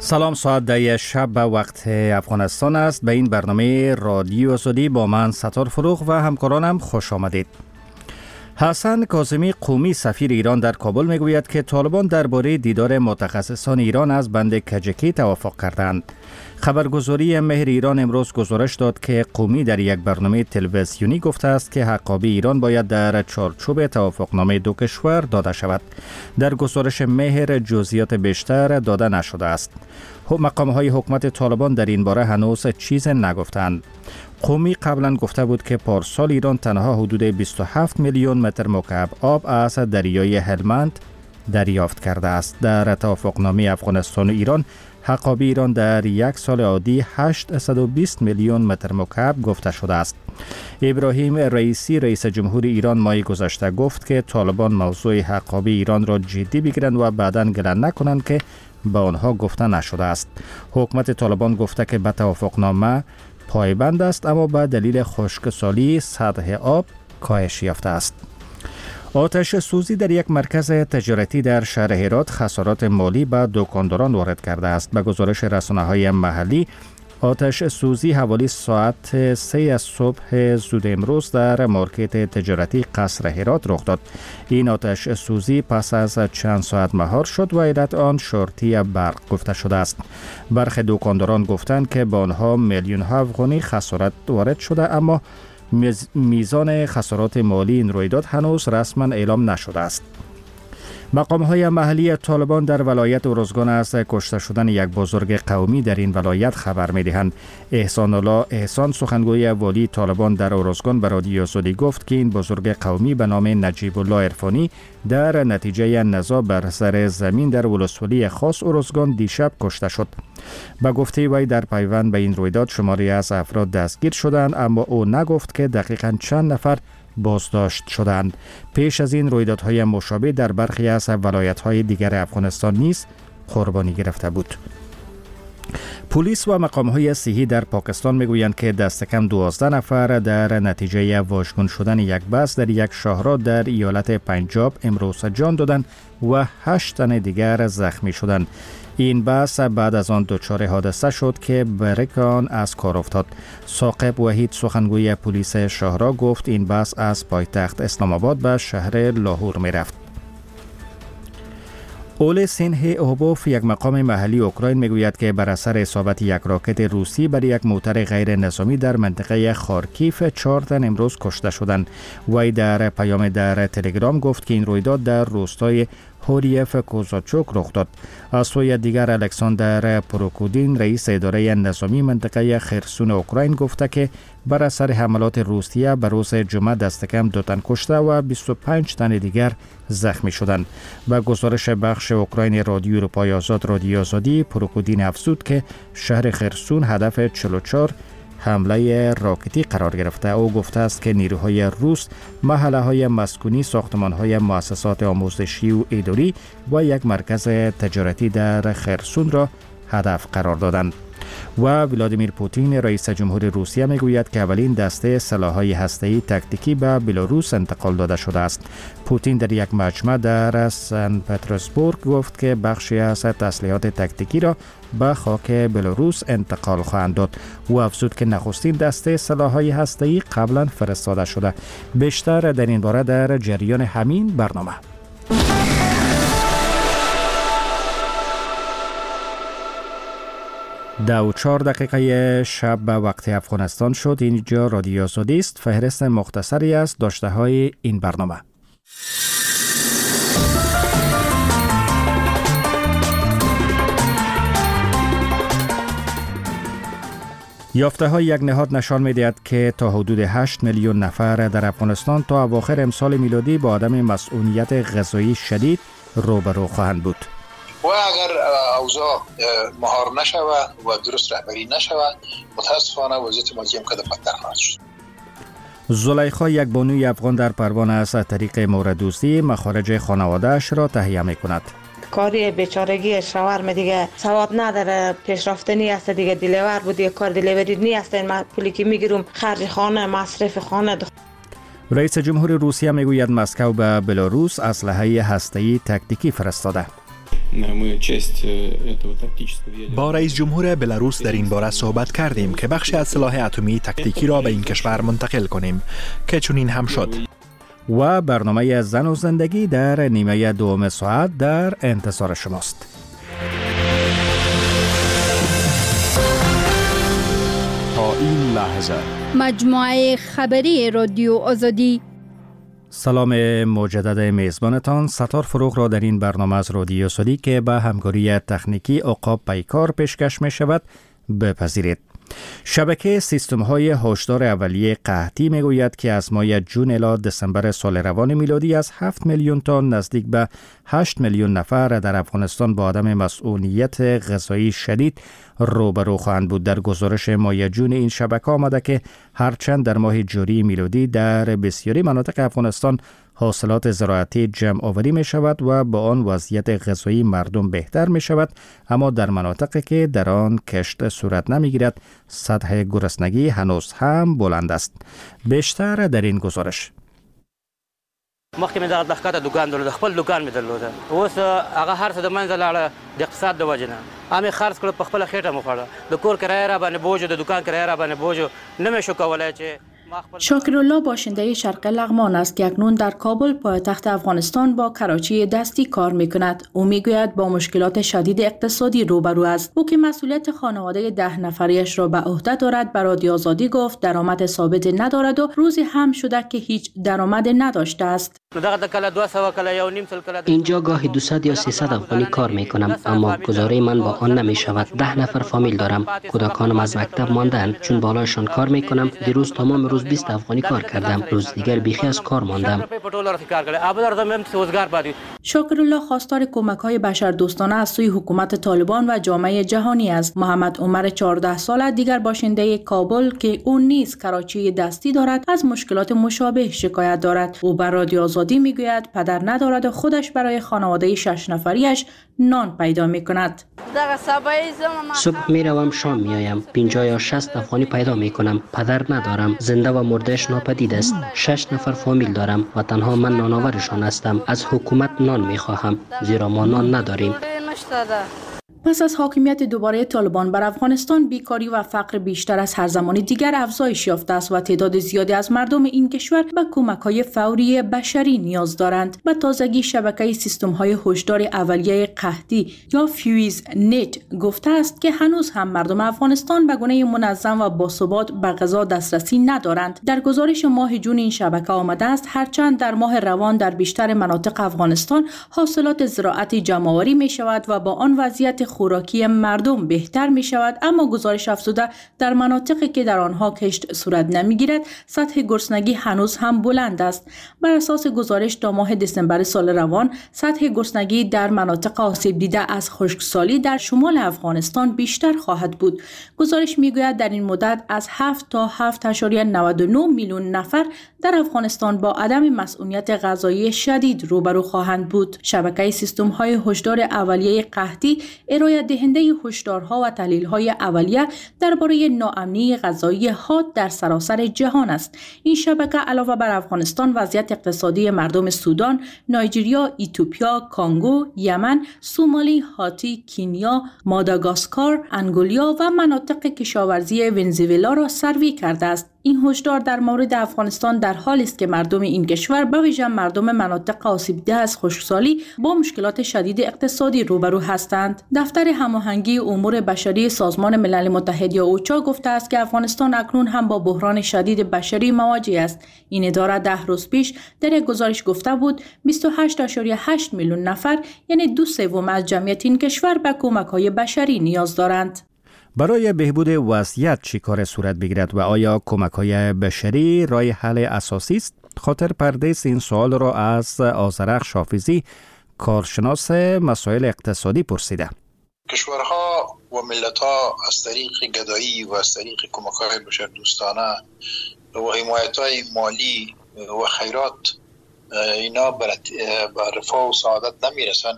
سلام، ساعت 10 شب به وقت افغانستان است. به این برنامه رادیو آزادی با من ستار فروغ و همکارانم خوش آمدید. حسن کاظمی قومی سفیر ایران در کابل میگوید که طالبان درباره دیدار متخصصان ایران از بند کجکی توافق کردند. خبرگزاری مهر ایران امروز گزارش داد که قومی در یک برنامه تلویزیونی گفته است که حقابه ایران باید در چارچوب توافقنامه دو کشور داده شود. در گزارش مهر جزئیات بیشتر داده نشده است. مقام‌های حکومت طالبان در این باره هنوز چیز نگفتند. قومی قبلا گفته بود که پارسال ایران تنها حدود 27 میلیون متر مکعب آب از دریای هلمند دریافت کرده است. در توافقنامه افغانستان و ایران حقابه ایران در یک سال عادی 820 میلیون متر مکعب گفته شده است. ابراهیم رئیسی رئیس جمهور ایران ماه گذشته گفت که طالبان موضوع حقابه ایران را جدی بگیرند و بعداً گله نکنند که به آنها گفته نشده است. حکومت طالبان گفته که به توافقنامه پایبند است، اما به دلیل خشکسالی سطح آب کاهش یافته است. آتش سوزی در یک مرکز تجارتی در شهر هرات خسارات مالی به دکانداران وارد کرده است. به گزارش رسانه‌های محلی، آتش سوزی حوالی ساعت 3 صبح زود امروز در مارکت تجارتی قصر هرات رخ داد. این آتش سوزی پس از چند ساعت مهار شد و علت آن شورتی برق گفته شده است. برخی دکانداران گفتند که با آنها میلیون ها افغانی خسارت وارد شده، اما میزان خسارات مالی این رویداد هنوز رسما اعلام نشده است. مقام‌های محلی طالبان در ولایت ارزگان از کشته شدن یک بزرگ قومی در این ولایت خبر می‌دهند. احسان الله احسان سخنگوی والی طالبان در ارزگان به رادیو آزادی گفت که این بزرگ قومی به نام نجیب الله عرفانی در نتیجه نزاع بر سر زمین در ولسوالی خاص ارزگان دیشب کشته شد. به گفته وی در پیوند به این رویداد شماری از افراد دستگیر شدند، اما او نگفت که دقیقاً چند نفر بازداشت شدند. پیش از این رویدادهای مشابه در برخی از ولایت‌های دیگر افغانستان نیز قربانی گرفته بود. پلیس و مقام‌های صحی در پاکستان میگویند که دست کم 12 نفر در نتیجه واژگون شدن یک بس در یک شاهراه در ایالت پنجاب امروز جان دادند و 8 تن دیگر زخمی شدند. این بس بعد از آن دچار حادثه شد که بریک آن از کار افتاد. ثاقب وحید سخنگوی پلیس شاهراه گفت این بس از پایتخت اسلام آباد به شهر لاهور می رفت. اول سینه اوبوف، یک مقام محلی اوکراین، میگوید که بر اثر اصابت یک راکت روسی بر یک موتر غیر نظامی در منطقه خارکیف 4 تن امروز کشته شدند. وی در پیام در تلگرام گفت که این رویداد در روستای هوریف کوزاچوک رخ داد. از سوی دیگر الکساندر پروکودین رئیس اداره نظامی منطقه خرسون اوکراین گفته که بر اثر حملات روسیه بر روز جمعه دست کم 2 تن کشته و 25 تن دیگر زخمی شدند. با گزارش بخش اوکراین رادیو اروپای آزاد رادیو آزادی، پروکودین افزود که شهر خرسون هدف 44 حمله راکتی قرار گرفته. او گفته است که نیروهای روس محله‌های مسکونی، ساختمان‌های مؤسسات آموزشی و اداری و یک مرکز تجارتی در خرسون را هدف قرار دادند. و ولادیمیر پوتین رئیس جمهور روسیه میگوید که اولین دسته سلاح‌های هسته‌ای تاکتیکی به بلاروس انتقال داده شده است. پوتین در یک مجمع در سن پترزبورگ گفت که بخشی از تسلیحات تاکتیکی را به خاک بلاروس انتقال خواهند داد. او افزود که نخستین دسته سلاح‌های هسته‌ای قبلا فرستاده شده. بیشتر در این باره در جریان همین برنامه. 4:04 شب به وقت افغانستان شد. اینجا رادیو آزادی است. فهرست مختصری از داشته های این برنامه. یافته های یک نهاد نشان می‌دهد که تا حدود 8 میلیون نفر در افغانستان تا اواخر امسال میلادی با عدم مسئولیت غذایی شدید روبرو خواهند بود. و اگر اوضاع مهار نشود و درست رهبری نشود، متاسفانه وضعیت مالی هم که بدتر خواهد شد. زلیخا، یک بانوی افغان در پروانه از طریق موردوزی مخارج خانواده‌اش را تهیه می‌کند. کاری بیچارگی شوهرم دیگه ثواب نداره، پیشرفته نیست دیگه، دیلیور بودی، کار دیلیوری نیست، من پولی که میگیرم خرج خانه، مصرف خانه. رئیس جمهور روسیه میگوید مسکو به بلاروس اسلحه هسته‌ای تاکتیکی فرستاده. با رئیس جمهور بلاروس در این باره صحبت کردیم که بخشی از سلاح اتمی تاکتیکی را به این کشور منتقل کنیم که چنین هم شد. و برنامه زن و زندگی در نیمه دوم ساعت در انتظار شماست. تا این لحظه مجموعه خبری رادیو آزادی. سلام مجدد میزبانتان ستار فروغ را در این برنامه از رادیو آزادی که به همکاری تکنیکی عقاب پیکار پیشکش می شود بپذیرید. شبکه سیستم‌های هشدار اولیه قحطی میگوید که از ماه جون الی دسامبر سال روان میلادی از 7 میلیون تن نزدیک به 8 میلیون نفر در افغانستان با عدم مسئولیت غذایی شدید روبرو خواهند بود. در گزارش ماه جون این شبکه آمده که هرچند در ماه جاری میلادی در بسیاری مناطق افغانستان حاصلات زراعتی جمع آوری می شود و با آن وضعیت غذایی مردم بهتر می شود، اما در مناطقی که در آن کشت صورت نمی گیرد سطح گرسنگی هنوز هم بلند است. بیشتر در این گزارش. مخکې مې دغه ښکته دوکان درلوده، خپل دوکان مې درلوده، اوس هغه هر څه د منځه لاړه د اقتصاد د وجې نه. مې خرڅ کړه، په خپله خېټه مې خوړه، د کور کرایه را باندې بوج و، د دوکان کرایه را باندې بوج و، نه مې شو کولی چې شاکرالله باشنده شرق لغمان است که اکنون در کابل پایتخت افغانستان با کراچی دستی کار میکند. او میگوید با مشکلات شدید اقتصادی روبرو است. او که مسئولیت خانواده 10 نفریش را به عهده دارد به رادیو آزادی گفت درآمد ثابت ندارد و روزی هم شده که هیچ درآمد نداشته است. اینجا گاهی 200 یا 300 افغانی کار میکنم، اما گزاره من با آن نمی شود. 10 نفر فامیل دارم، کودکانم از مکتب ماندن، چون بالایشان کار میکنم. دیروز تمام روز 20 افغانی کار کردم، روز دیگر بیخی از کار ماندم. شاکرالله خواستار کمک‌های بشردوستانه از سوی حکومت طالبان و جامعه جهانی است. محمد عمر 14 ساله دیگر باشنده کابل که او نیز کراچی دستی دارد از مشکلات مشابه شکایت دارد. او بر رادیو آزادی میگوید پدر ندارد و خودش برای خانواده 6 نفریش نان پیدا میکند. صبح میروم شام میایم، 50 یا 60 افغانی پیدا میکنم. پدر ندارم، زنده و مردهش ناپدید است. 6 نفر فامیل دارم و تنها من نانآورشان هستم. از حکومت نان میخواهم زیرا ما نان نداریم. پس از حاکمیت دوباره طالبان بر افغانستان بیکاری و فقر بیشتر از هر زمان دیگر افزایش یافته است و تعداد زیادی از مردم این کشور به کمک‌های فوری بشری نیاز دارند. به تازگی شبکه سیستم‌های هشدار اولیه قحطی یا فیوز نت گفته است که هنوز هم مردم افغانستان به گونه منظم و باثبات به غذا دسترسی ندارند. در گزارش ماه جون این شبکه آمده است هرچند در ماه روان در بیشتر مناطق افغانستان حاصلات زراعتی جمع‌آوری می‌شود و با آن وضعیت خوراکی مردم بهتر می شود، اما گزارش افزوده در مناطقی که در آنها کشت صورت نمی گیرد سطح گرسنگی هنوز هم بلند است. بر اساس گزارش تا ماه دسامبر سال روان سطح گرسنگی در مناطق آسیب دیده از خشکسالی در شمال افغانستان بیشتر خواهد بود. گزارش می گوید در این مدت از 7 تا 7.99 میلیون نفر در افغانستان با عدم مسئولیت غذایی شدید روبرو خواهند بود. شبکه سیستم های هشدار اولیه قحطی ارائه دهنده هشدارها و تحلیل‌های اولیه درباره ناامنی غذایی حاد در سراسر جهان است. این شبکه علاوه بر افغانستان وضعیت اقتصادی مردم سودان، نایجریا، ایتوپیا، کانگو، یمن، سومالی، هاتی، کنیا، ماداگاسکار، انگولیا و مناطق کشاورزی ونزوئلا را سروی کرده است. این هشدار در مورد افغانستان در حالی است که مردم این کشور به ویژه مردم مناطق آسیب دیده از خشکسالی با مشکلات شدید اقتصادی روبرو هستند. دفتر هماهنگی امور بشری سازمان ملل متحد یا اوچا گفته است که افغانستان اکنون هم با بحران شدید بشری مواجه است. این اداره 10 روز پیش در یک گزارش گفته بود 28.8 میلیون نفر یعنی 2/3 از جمعیت این کشور به کمک‌های بشری نیاز دارند. برای بهبود وضعیت چی کار صورت بگیرد و آیا کمک‌های بشری راه حل اساسی است؟ خاطر پردیس این سوال را از آذرخش حافظی کارشناس مسائل اقتصادی پرسیده. کشورها و ملت‌ها از طریق گدایی و از طریق کمک‌های بشردوستانه و حمایت‌های مالی و خیرات اینا به رفاه و سعادت نمی‌رسند.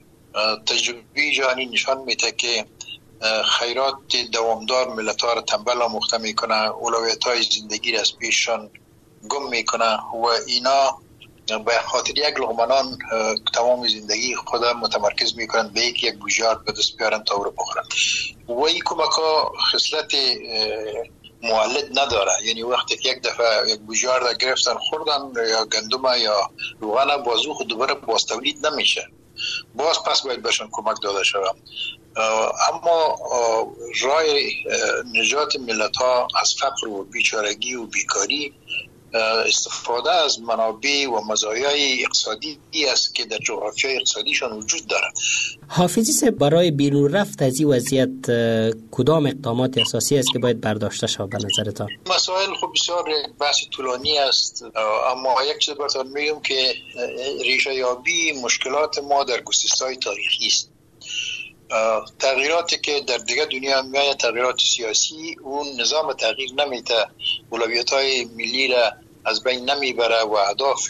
تجربه جهانی نشان میده که خیرات دوامدار ملت‌ها را تنبل و مخته میکنه، اولویت‌های زندگی را از پیششان گم میکنه و اینا به خاطر یک لقمه نان تمام زندگی خود متمرکز میکنند به یک بوجیار به دست بیارن تا او رو بخورن و این کمک ها خصلت مولد نداره. یعنی وقتی یک دفعه یک بوجیار را گرفتن خوردن یا گندم یا روغن بازو خود دوباره باز تولید نمیشه، باز پس باید بهشون کمک داده شود. اما راه نجات ملت ها از فقر و بیچارگی و بیکاری استفاده از منابع و مزایای اقتصادی است که در جغرافیای اقتصادیشان وجود دارد. حافظی صاحب، برای بیرون رفت از این وضعیت کدام اقدامات اساسی است که باید برداشته شود به نظرتان؟ مسائل خب بسیار بحث طولانی است، اما یک چیز براتون میگم که ریشه یابی مشکلات ما در گسسته‌های تاریخی است. تغییراتی که در دیگه دنیا میاد، تغییرات سیاسی، اون نظام تغییر نمیده، اولویت‌های ملی را از بین نمیبره و اهداف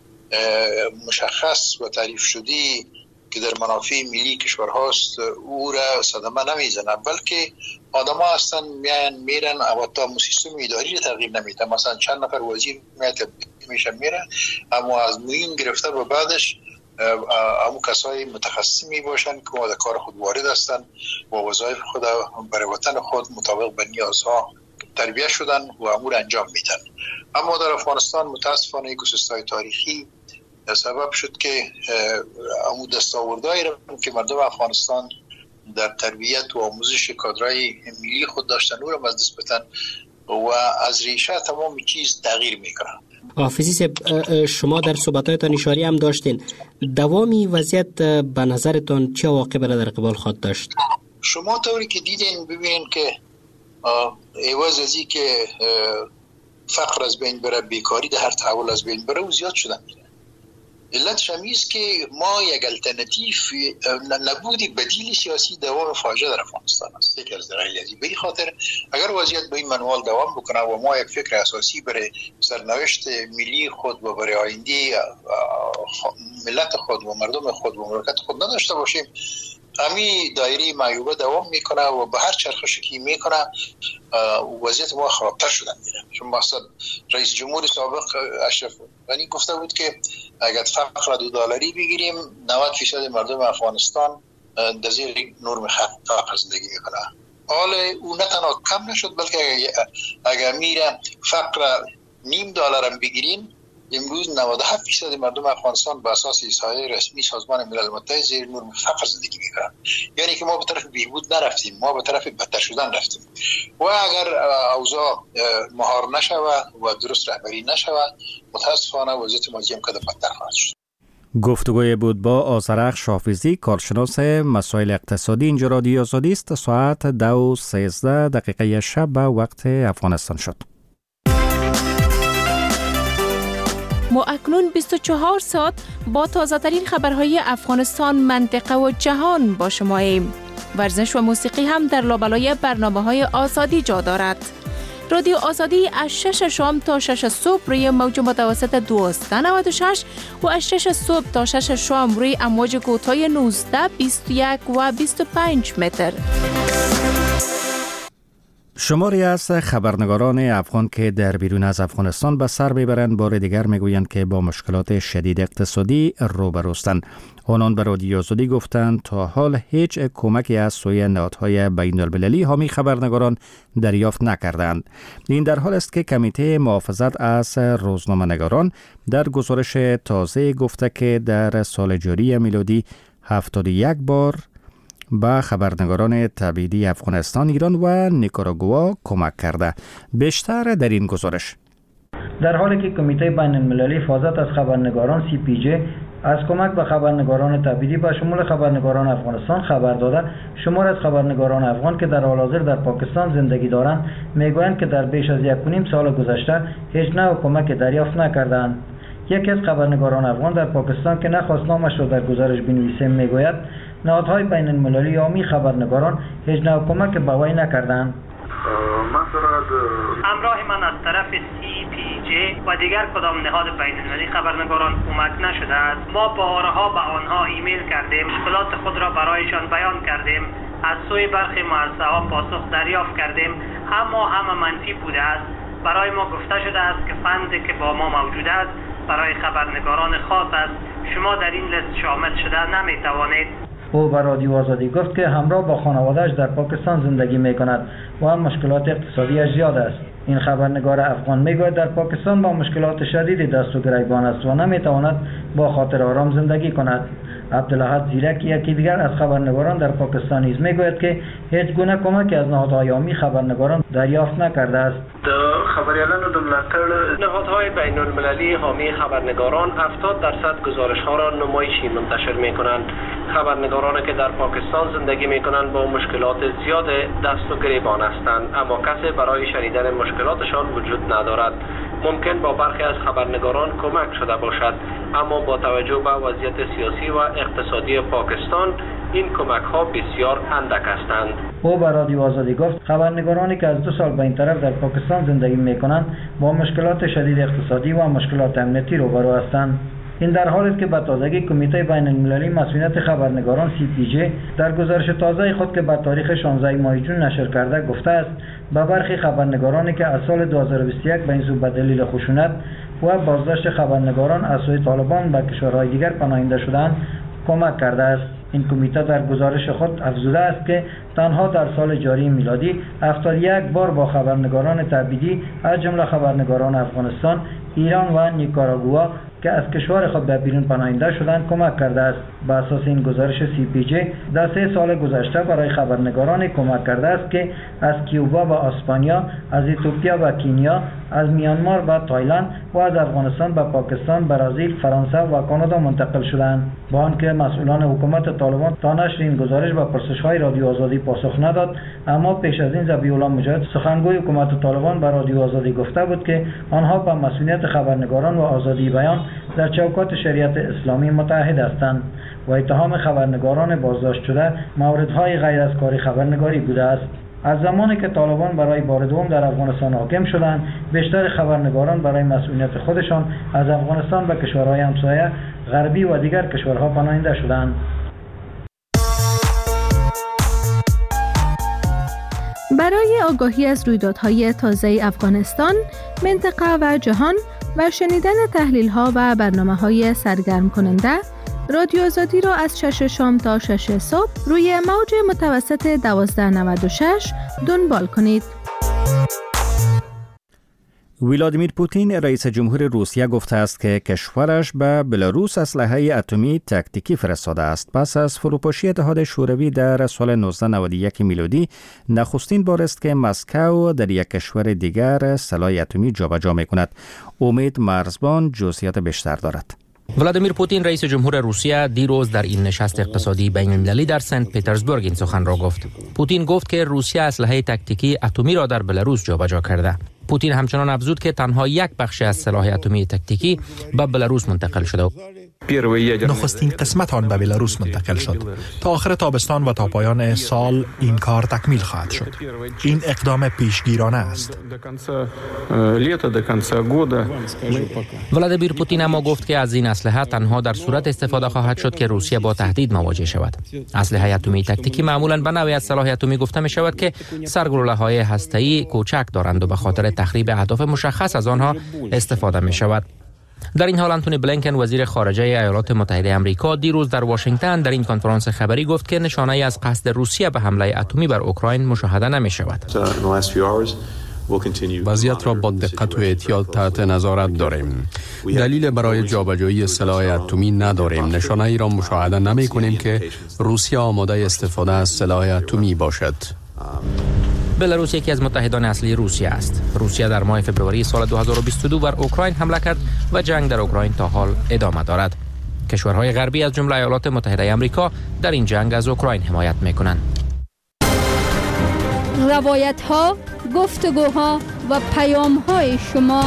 مشخص و تعریف شدی که در منافع ملی کشورهاست او را صدمه نمیزنه، بلکه آدم ها هستن میرن و تا سیستم اداری تغییر نمیده. مثلا چند نفر وزیر میشه میره، اما از موین گرفته و بعدش همون کسای متخصص می باشن که در کار خود وارد هستن و وظایف خود برای وطن خود مطابق به نیازها تربیت شدن و امور انجام میدن. اما در افغانستان متاسفانه گسسته‌های تاریخی سبب شد که امور دستاوردهایی را که مردم افغانستان در تربیت و آموزش کادرهای ملی خود داشتن او را از دست بدن و از ریشه تمام چیز تغییر میکنن. حافظی صاحب، شما در صحبتاتان اشاره هم داشتین، دوامی وضعیت به نظرتان چه عواقب را در قبال خواهد داشت؟ شما طوری که دیدین ببینین که عوض از این که فقر از بین بره، بیکاری در هر تحول از بین بره و زیاد شدن. علتش همیست که ما یک الترناتیو نبودی بدیل سیاسی دوام فاجعه در افغانستان است. یک از دلایل به این خاطر اگر وضعیت به این منوال دوام بکنه و ما یک فکر اساسی برای سرنوشت ملی خود و برای آینده ملت خود و مردم خود و مملکت خود نداشته باشیم، همین دایره معیوبه دوام میکنه و به هر چرخشی که میکنه وضعیت ما خرابتر شدن میره. چون مثلا رئیس جمهور سابق اشرف غنی گفته بود که اگر فقر $2 بگیریم 90% مردم افغانستان در زیر نرم فقر زندگی میکنه. حال او نه تنها کم نشد، بلکه اگر میره فقر $0.5 هم بگیریم، امروز 97% مردم افغانستان به اساس احصایه رسمی سازمان ملل متحد زیر نرم فقر زندگی میکنن. یعنی که ما به طرف بهبود نرفتیم، ما به طرف بدتر شدن رفتیم و اگر اوضاع مهار نشود و درست رهبری نشود، متاسفانه وضعیت ما هم کده بدتر خواهد شد. گفتگوی بود با آذرخش حافظی، کارشناس مسائل اقتصادی. اینجا رادیو آزادی است. ساعت 2:13 شب به وقت افغانستان شد. ما اکنون 24 ساعت با تازه‌ترین خبرهای افغانستان، منطقه و جهان با شماییم. ورزش و موسیقی هم در لابلای برنامه‌های آزادی جا دارد. رادیو آزادی از 6 شام تا 6 صبح روی موج متوسط 1296 و از 6 صبح تا 6 شام روی امواج کوتاه 19، 21 و 25 متر. شماری از خبرنگاران افغان که در بیرون از افغانستان به سر میبرند بار دیگر میگویند که با مشکلات شدید اقتصادی روبروستند. آنان به رادیو آزادی گفتند تا حال هیچ کمکی از سوی نهادهای بین المللی حامی خبرنگاران دریافت نکردند. این در حال است که کمیته محافظت از روزنامه‌نگاران در گزارش تازه گفته که در سال جاری میلادی 71 بار با خبرنگاران تبعیدی افغانستان، ایران و نیکاراگوآ کمک کرده. بیشتر در این گزارش. در حالی که کمیته بین المللی حفاظت از خبرنگاران CPJ از کمک به خبرنگاران تبعیدی به شمول خبرنگاران افغانستان خبر داده، شمار از خبرنگاران افغان که در حال حاضر در پاکستان زندگی دارند میگویند که در بیش از 1.5 سال گذشته هیچ نوع کمک دریافت نکردند. یکی از خبرنگاران افغان در پاکستان که نخواست نامش را در گزارش بنویسیم میگوید نهادهای بین المللی حامی خبرنگاران هیچ نوع کمک به وی نکردند. همراه من از طرف CPJ و دیگر کدام نهاد بین المللی خبرنگاران کمک نشده است. ما بارها به آنها ایمیل کردیم، مشکلات خود را برایشان بیان کردیم، از سوی برخی مؤسسه‌ها پاسخ دریافت کردیم، اما همه منفی بوده است. برای ما گفته شده است که فندی که با ما موجود است برای خبرنگاران خاص است. شما در این لیست شامل شده نمی توانید. او به رادیو آزادی گفت که همراه با خانواده‌اش در پاکستان زندگی می کند و هم مشکلات اقتصادیش زیاد است. این خبرنگار افغان میگوید در پاکستان با مشکلات شدیدی دست و گریبان است و نمیتواند با خاطر آرام زندگی کند. عبدالاحد زیرک یکی دیگر از خبرنگاران در پاکستان نیز میگوید که هیچ گونه کمک از نهادهای عامی خبرنگاران دریافت نکرده است. خبریالان د ملاتړ نهادهای بین المللی حامی خبرنگاران 70% گزارش‌ها را نمایشی منتشر می‌کنند. خبرنگارانی که در پاکستان زندگی می‌کنند با مشکلات زیاد دست و گریبان هستند، اما کسی برای شنیدن مشکلاتشان وجود ندارد. ممکن با برخی از خبرنگاران کمک شده باشد، اما با توجه به وضعیت سیاسی و اقتصادی پاکستان این کمک‌ها بسیار اندک هستند. او به رادیو آزادی گفت خبرنگارانی که از 2 سال به این طرف در پاکستان زندگی می‌کنند با مشکلات شدید اقتصادی و مشکلات امنیتی روبرو هستند. این در حالی است که به تازگی کمیته بین المللی مسئولیت خبرنگاران CPJ در گزارش تازه خود که به تاریخ 16 ماه جون نشر کرده گفته است به برخی خبرنگارانی که از سال 2021 به این سو به دلیل خشونت و بازداشت خبرنگاران از سوی طالبان به کشورهای دیگر پناهنده شدند کمک کرده است. این کمیته در گزارش خود افزوده است که تنها در سال جاری میلادی 71 بار با خبرنگاران تبعیدی از جمله خبرنگاران افغانستان، ایران و نیکاراگوآ که از کشور خود به بیرون پناهنده شدند کمک کرده است. بر اساس این گزارش CPJ در 3 سال گذشته برای خبرنگاران کمک کرده است که از کیوبا و اسپانیا، از اتیوپیا و کینیا، از میانمار و تایلند و از افغانستان به پاکستان، برزیل، فرانسه و کانادا منتقل شدند. با آنکه مسئولان حکومت طالبان تا نشر این گزارش به پرسش‌های رادیو آزادی پاسخ نداد، اما پیش از این ذبیح الله مجاهد سخنگوی حکومت طالبان به رادیو آزادی گفته بود که آنها به مسئولیت خبرنگاران و آزادی بیان در چوکات شریعت اسلامی متعهد هستند و اتهام خبرنگاران بازداشت شده موردهای غیر از کاری خبرنگاری بوده است. از زمانی که طالبان برای بار دوم در افغانستان حاکم شدند، بیشتر خبرنگاران برای مسئولیت خودشان از افغانستان به کشورهای همسایه غربی و دیگر کشورها پناهنده شدند. برای آگاهی از رویدادهای تازه افغانستان، منطقه و جهان و شنیدن تحلیل‌ها و برنامه‌های سرگرم کننده، رادیو آزادی را از 6 شام تا 6 صبح روی موج متوسط 1296 دنبال کنید. ولادیمیر پوتین رئیس جمهور روسیه گفته است که کشورش به بلاروس اسلحه اتمی تاکتیکی فرستاده است. پس از فروپاشی اتحاد شوروی در سال 1991 میلادی، نخستین بار است که مسکو در یک کشور دیگر سلاح اتمی جابجا می‌کند. امید مرزبان جزئیات بیشتر دارد. ولادیمیر پوتین رئیس جمهور روسیه دیروز در این نشست اقتصادی بین‌المللی در سنت پترزبورگ این سخن را گفت. پوتین گفت که روسیه اسلحه تاکتیکی اتمی را در بلاروس جابجا کرده. پوتین همچنان افزود که تنها یک بخش از سلاح اتمی تاکتیکی به بلاروس منتقل شده. نخستین قسمت آن به بلاروس منتقل شد. تا آخر تابستان و تا پایان سال این کار تکمیل خواهد شد. این اقدام پیشگیرانه است. ولادیمیر پوتین اما گفت که از این اسلحه تنها در صورت استفاده خواهد شد که روسیه با تهدید مواجه شود. اسلحه اتمی تاکتیکی معمولاً به نوعی از سلاح اتمی گفته می شود که سرگلوله‌های هسته‌ای کوچک دارند و به خاطر تخریب اهداف مشخص از آنها استفاده می شود. در این حال انتونی بلینکن وزیر خارجه ایالات متحده آمریکا دیروز در واشنگتن در این کنفرانس خبری گفت که نشانه‌ای از قصد روسیه به حمله اتمی بر اوکراین مشاهده نمی شود. وضعیت را با دقت و احتیاط تحت نظارت داریم. دلیل برای جابجایی سلاح اتمی نداریم. نشانه‌ای را مشاهده نمی کنیم که روسیه آماده استفاده از سلاح اتمی باشد. بلاروس یکی از متحدان اصلی روسیه است. روسیه در ماه فوریه سال 2022 بر اوکراین حمله کرد و جنگ در اوکراین تا حال ادامه دارد. کشورهای غربی از جمله ایالات متحده آمریکا در این جنگ از اوکراین حمایت می‌کنند. روایت‌ها، گفتگوها و پیام‌های شما.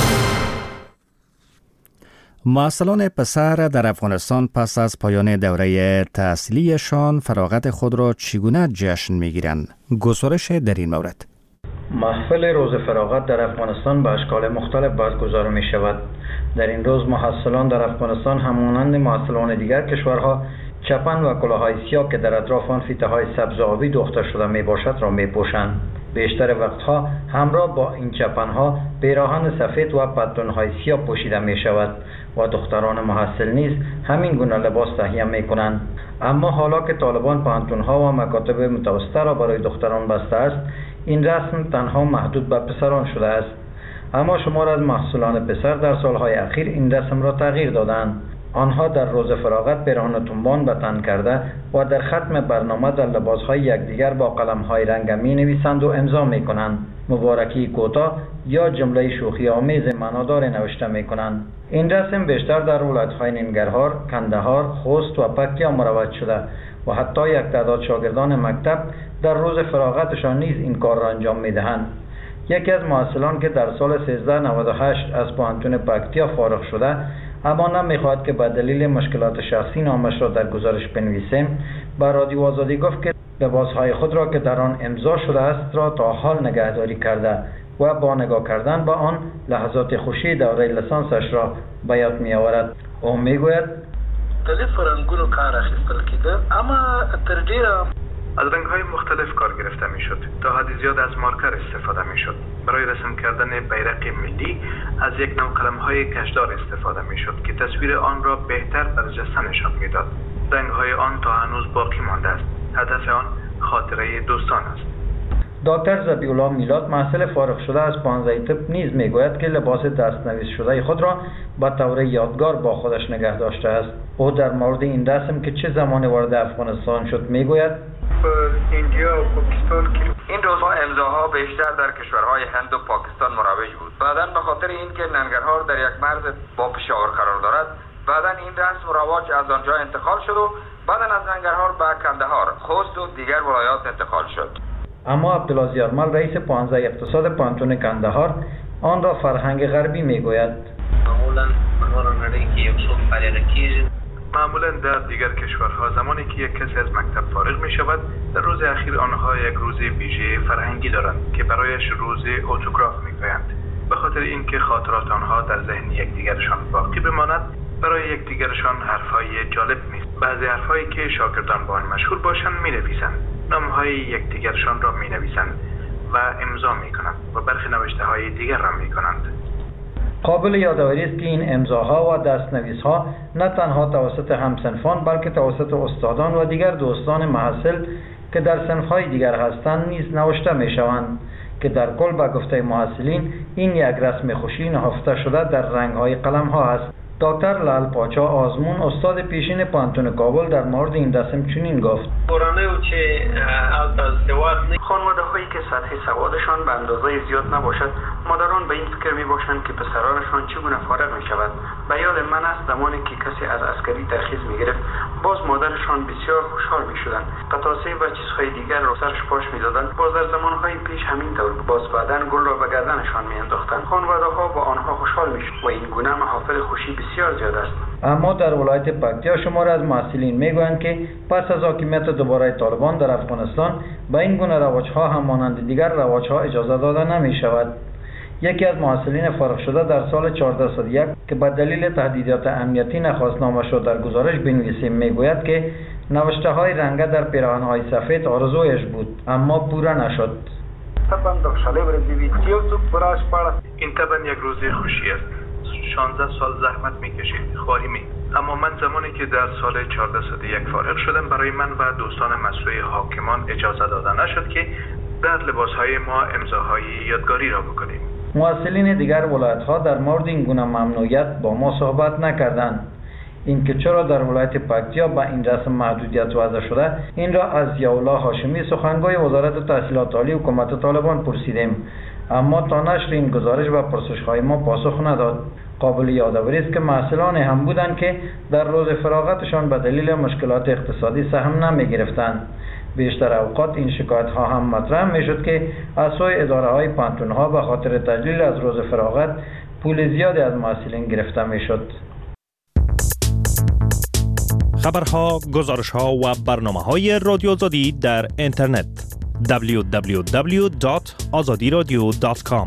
معسلان پسر در افغانستان پس از پایان دوره تحصیلیشان فراغت خود را چگونه جشن می‌گیرند؟ گزارش در این مورد. محفل روز فراغت در افغانستان به اشکال مختلف برگزار می‌شود. در این روز محصلان در افغانستان همانند محصلان دیگر کشورها چپن و کلاه‌های سیاه که در اطراف آن فیته‌های سبز و آبی دوخته شده میباشد را میپوشند. بیشتر وقتها همراه با این چپنها پیراهن سفید و پتلون‌های سیاه پوشیده می شود و دختران محصل نیز همین گونه لباس تهیه می کنند. اما حالا که طالبان پانتون‌ها و مکاتب متوسطه را برای دختران بسته است، این رسم تنها محدود به پسران شده است. اما شمار از محصولان پسر در سالهای اخیر این رسم را تغییر دادند. آنها در روز فراغت پیراهن تنبان به تن کرده و در ختم برنامه در لباسهای یکدیگر با قلم‌های رنگ می نویسند و امضا می کنند. مبارکی کوتاه یا جمله شوخی آمیز معنادار نوشته می کنند. این رسم بیشتر در ولایت‌های ننگرهار، کندهار، خوست و پکتیا مروج شده و حتی یک تعداد شاگردان مکتب در روز فراغتشان نیز این کار را انجام می دهند. یکی از محصلان که در سال 1398 از پوهنتون پکتیا فارغ شده اما نمیخواهد که به دلیل مشکلات شخصی نامش را در گزارش بنویسیم، به رادیو آزادی گفت که لباسهای خود را که در آن امضا شده است را تا حال نگهداری کرده و با نگاه کردن به آن لحظات خوشی دوره لیسانسش را به یاد می آورد. او می گوید مختلف رنگونو کار اخیستل کیده، اما تر ډیره از رنگ‌های مختلف کار گرفته می‌شد. تا حد زیاد از مارکر استفاده می‌شد. برای رسم کردن بیرق ملی از یک نوع قلم‌های کشدار استفاده می‌شد که تصویر آن را بهتر برجسته نشان می‌داد. رنگ‌های آن تا هنوز باقی مانده است. هدف آن خاطره دوستان است. دکتر ذبیح‌الله میلاد محصل فارغ شده از 15 طب نیز میگوید که لباس دست‌نویس شده خود را به طور یادگار با خودش نگه داشته است. او در مورد این رسم که چه زمانی وارد افغانستان شد میگوید ایندیا و پاکستان که این روزها امضاها بیشتر در کشورهای هند و پاکستان مروج بود. بعداً به خاطر اینکه ننگرهار در یک مرز با پشاور قرار دارد، بعداً این رسم و رواج از آنجا انتقال شد و بعداً از ننگرهار به کندهار، خوست و دیگر ولایات انتقال شد. اما عبدالله زیارمل رئیس پانزه اقتصاد پانتون کندهار آن را فرهنگ غربی میگوید. معمولا در دیگر کشورها زمانی که یک کسی از مکتب فارغ می شود، در روز اخیر آنها یک روز ویژه فرهنگی دارند که برایش روز اتوگراف می گویند. به خاطر اینکه خاطرات آنها در ذهن یکدیگرشان باقی بماند، برای یکدیگرشان حرفهای جالب نیست. بعضی حرفهایی که شاگردان با آن مشهور باشند می نویسند، نامهای یکدیگرشان را می نویسند و امضا می کنند و برخی نوشته های دیگر را می کنند. قابل یادآوری است که این امضاها و دستنویس‌ها نه تنها توسط همسنفان بلکه توسط استادان و دیگر دوستان محصل که در صنف‌های دیگر هستند نیز نوشته می‌شوند که در کل به گفته محصلین این یک رسم خوشی نهفته شده در رنگ‌های قلم‌ها است. دکتر لال پاچا آزمون استاد پیشین پانتون کابل در مورد این رسم چنین گفت: خانواده‌هایی که سطح سوادشان به اندازه زیاد نباشد، مادران به این فکر می‌باشند که پسرانشان چگونه فارغ می‌شود. به یاد من است زمانی که کسی از عسکری ترخیص می‌گرفت، باز مادرشان بسیار خوشحال می‌شدند. قطاسه و چیزهای دیگر را سرش پاش می‌دادند. باز در زمان‌های پیش همینطور، باز بعداً گل را به گردنشان می‌انداختند. خانواده‌ها با آنها خوشحال می‌شد و این گونه محافل خوشی بسیار زیاد است. اما در ولایت پکتیا شمار از محصلین میگویند که پس از حاکمیت دوباره طالبان در افغانستان به این گونه رواج‌ها هم مانند دیگر رواج‌ها اجازه داده نمی‌شود. یکی از محصلین فارغ شده در سال 1401 که به دلیل تهدیدات امنیتی نخواست نامش را در گزارش بنویسیم میگوید که نوشته‌های رنگه در پیراهن‌های سفید آرزویش بود اما پوره نشد. این طبعا یک روزی خوشی است. 16 سال زحمت میکشید، خواری می. اما من زمانی که در سال 1401 فارغ شدم، برای من و دوستان مسئول حاکمان اجازه داده نشد که در لباسهای ما امضاهای یادگاری را بکنیم. محصلین دیگر ولایت‌ها در مورد این گونه ممنوعیت با ما صحبت نکردند. اینکه چرا در ولایت پکتیا به این رسم محدودیت وضع شده، این را از ضیاءالله هاشمی سخنگوی وزارت تحصیلات عالی حکومت طالبان پرسیدیم، اما تا نشر این گزارش و پرسش‌های ما پاسخ نداد. قابل یادآوری است که محصلان هم بودند که در روز فراغتشان به دلیل مشکلات اقتصادی سهم نمی‌گرفتند. بیشتر اوقات این شکایت‌ها هم مطرح می‌شد که از سوی اداره‌های پانتون‌ها به خاطر تجلیل از روز فراغت پول زیادی از محصلین گرفته می‌شد. خبرها، گزارش‌ها و برنامه‌های رادیو آزادی در اینترنت www.azadiradio.com.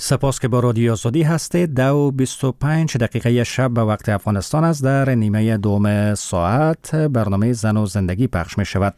سپاس که با رادیو آزادی هستید. 2:25 شب به وقت افغانستان است. در نیمه دوم ساعت برنامه زن و زندگی پخش می شود.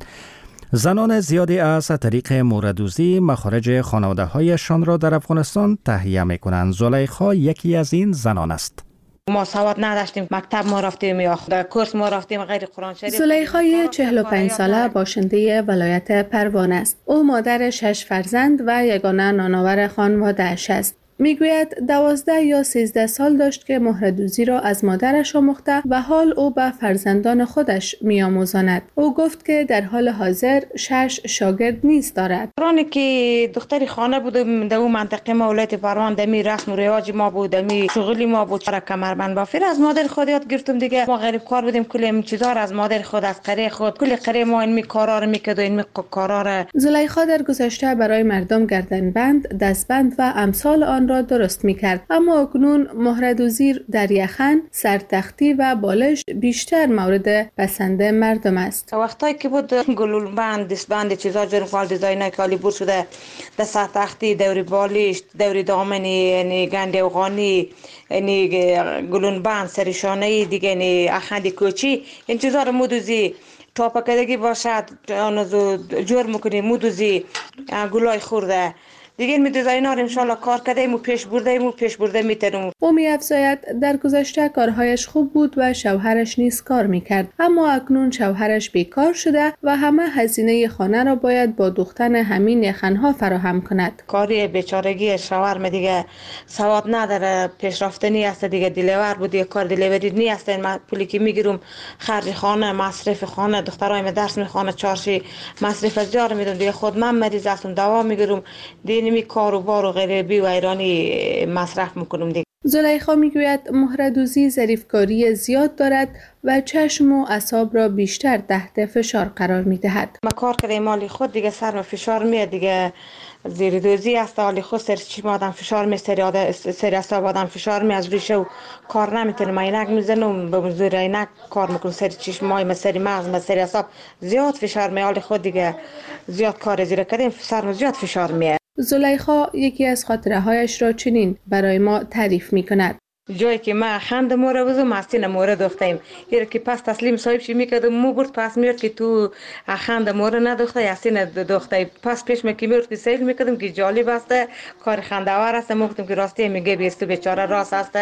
زنان زیادی از طریق موردوزی مخارج خانواده‌هایشان را در افغانستان تهیه می کنند. زلیخا یکی از این زنان است. ما سواد نداشتیم، مکتب ما رفتیم یا در کورس ما رفتیم غیر قرآن شریف. زلیخای 45 ساله باشنده ولایت پروان است. او مادر 6 فرزند و یگانه نانآور خانواده اش است. میگوید 12 یا 13 سال داشت که مهردوزی را از مادرش آموخته و حال او به فرزندان خودش میآموزاند. او گفت که در حال حاضر 6 شاگرد نیز دارد. رانی که دختری خانه بود در اون منطقه ما ولایت پروان، دمی رسم و رواج ما بود، دمی شغلی ما بود، چرا کمربند بافیر از مادر خود یاد گرفتم دیگه. ما غریب کار بودیم، کلی این چیزا از مادر خود، از قره خود، کلی قره ما این کارا رو میکرد و این کارا رو. زلیخا در گذشته برای مردم گردنبند، دستبند و امثال آن را درست میکرد، اما اکنون مهردوزی در یخن، سرتختی و بالش بیشتر مورد پسند مردم است. وقتایی که بود گلولبند، دستبند چیزا جور فال دیزاینای کالی بور شده، در سرتختی، دوری بالش، دوری دامنی، یعنی گنده افغانی، یعنی گلولبند، سرشانه دیگه، یعنی اخندی کوچی، این چیزا رو مودوزی تاپکدگی باشد، آنو جور میکنی مودوزی گلای خورده دیگه. این دیزاین‌ها رو انشالله کار کردیم و پیش برده میتونیم. او می‌افزاید در گذشته کارهایش خوب بود و شوهرش نیز کار میکرد، اما اکنون شوهرش بیکار شده و همه هزینه خانه را باید با دوختن همین یخنها فراهم کند. کاری بیچارگی شوهر دیگه سواد نداره، پیشرفتنی است دیگه، دیلیور بود دیگه، کار دیلیوری نیست. من پولی که میگیرم خرج خانه، مصرف خانه، دخترای درس میخوانه، چارشی مصرف زیاد میدم دیگه. خود من مریض هستم، دوا میگیرم دیگه، نمی کاروبار و غیره بی و ایرانی مصرف میکنم دیگه. زلیخا میگوید مهردوزی ظریفکاری زیاد دارد و چشم و اعصاب را بیشتر تحت فشار قرار میدهد. ما کار کردیم مالی خود دیگه سر و فشار میاد دیگه، زیر دوزی است، حالی خود سر چشم آدم فشار می، سر اعصاب آدم فشار می، از ریشه و کار نمیتونم، عینک میزنم به زور عینک کار میکنم، سر چشم مای سر مغز سر اعصاب زیاد فشار می، حالی خود دیگه زیاد کار زیر کردیم، سر زیاد فشار میاد. زلیخا یکی از خاطره هایش را چنین برای ما تعریف می کند. جایی که ما خند مورد بودم مستین مورد دختیم، یه که پس تسلیم صاحب چی میکردم مو برد پس میاد که تو خند مورد نداخته یستین دختای پس پیش میکی میاد که سیل میکردم که جالب است، کار خنده‌آور است. گفتم که راستی میگه بیست بیچاره راست است،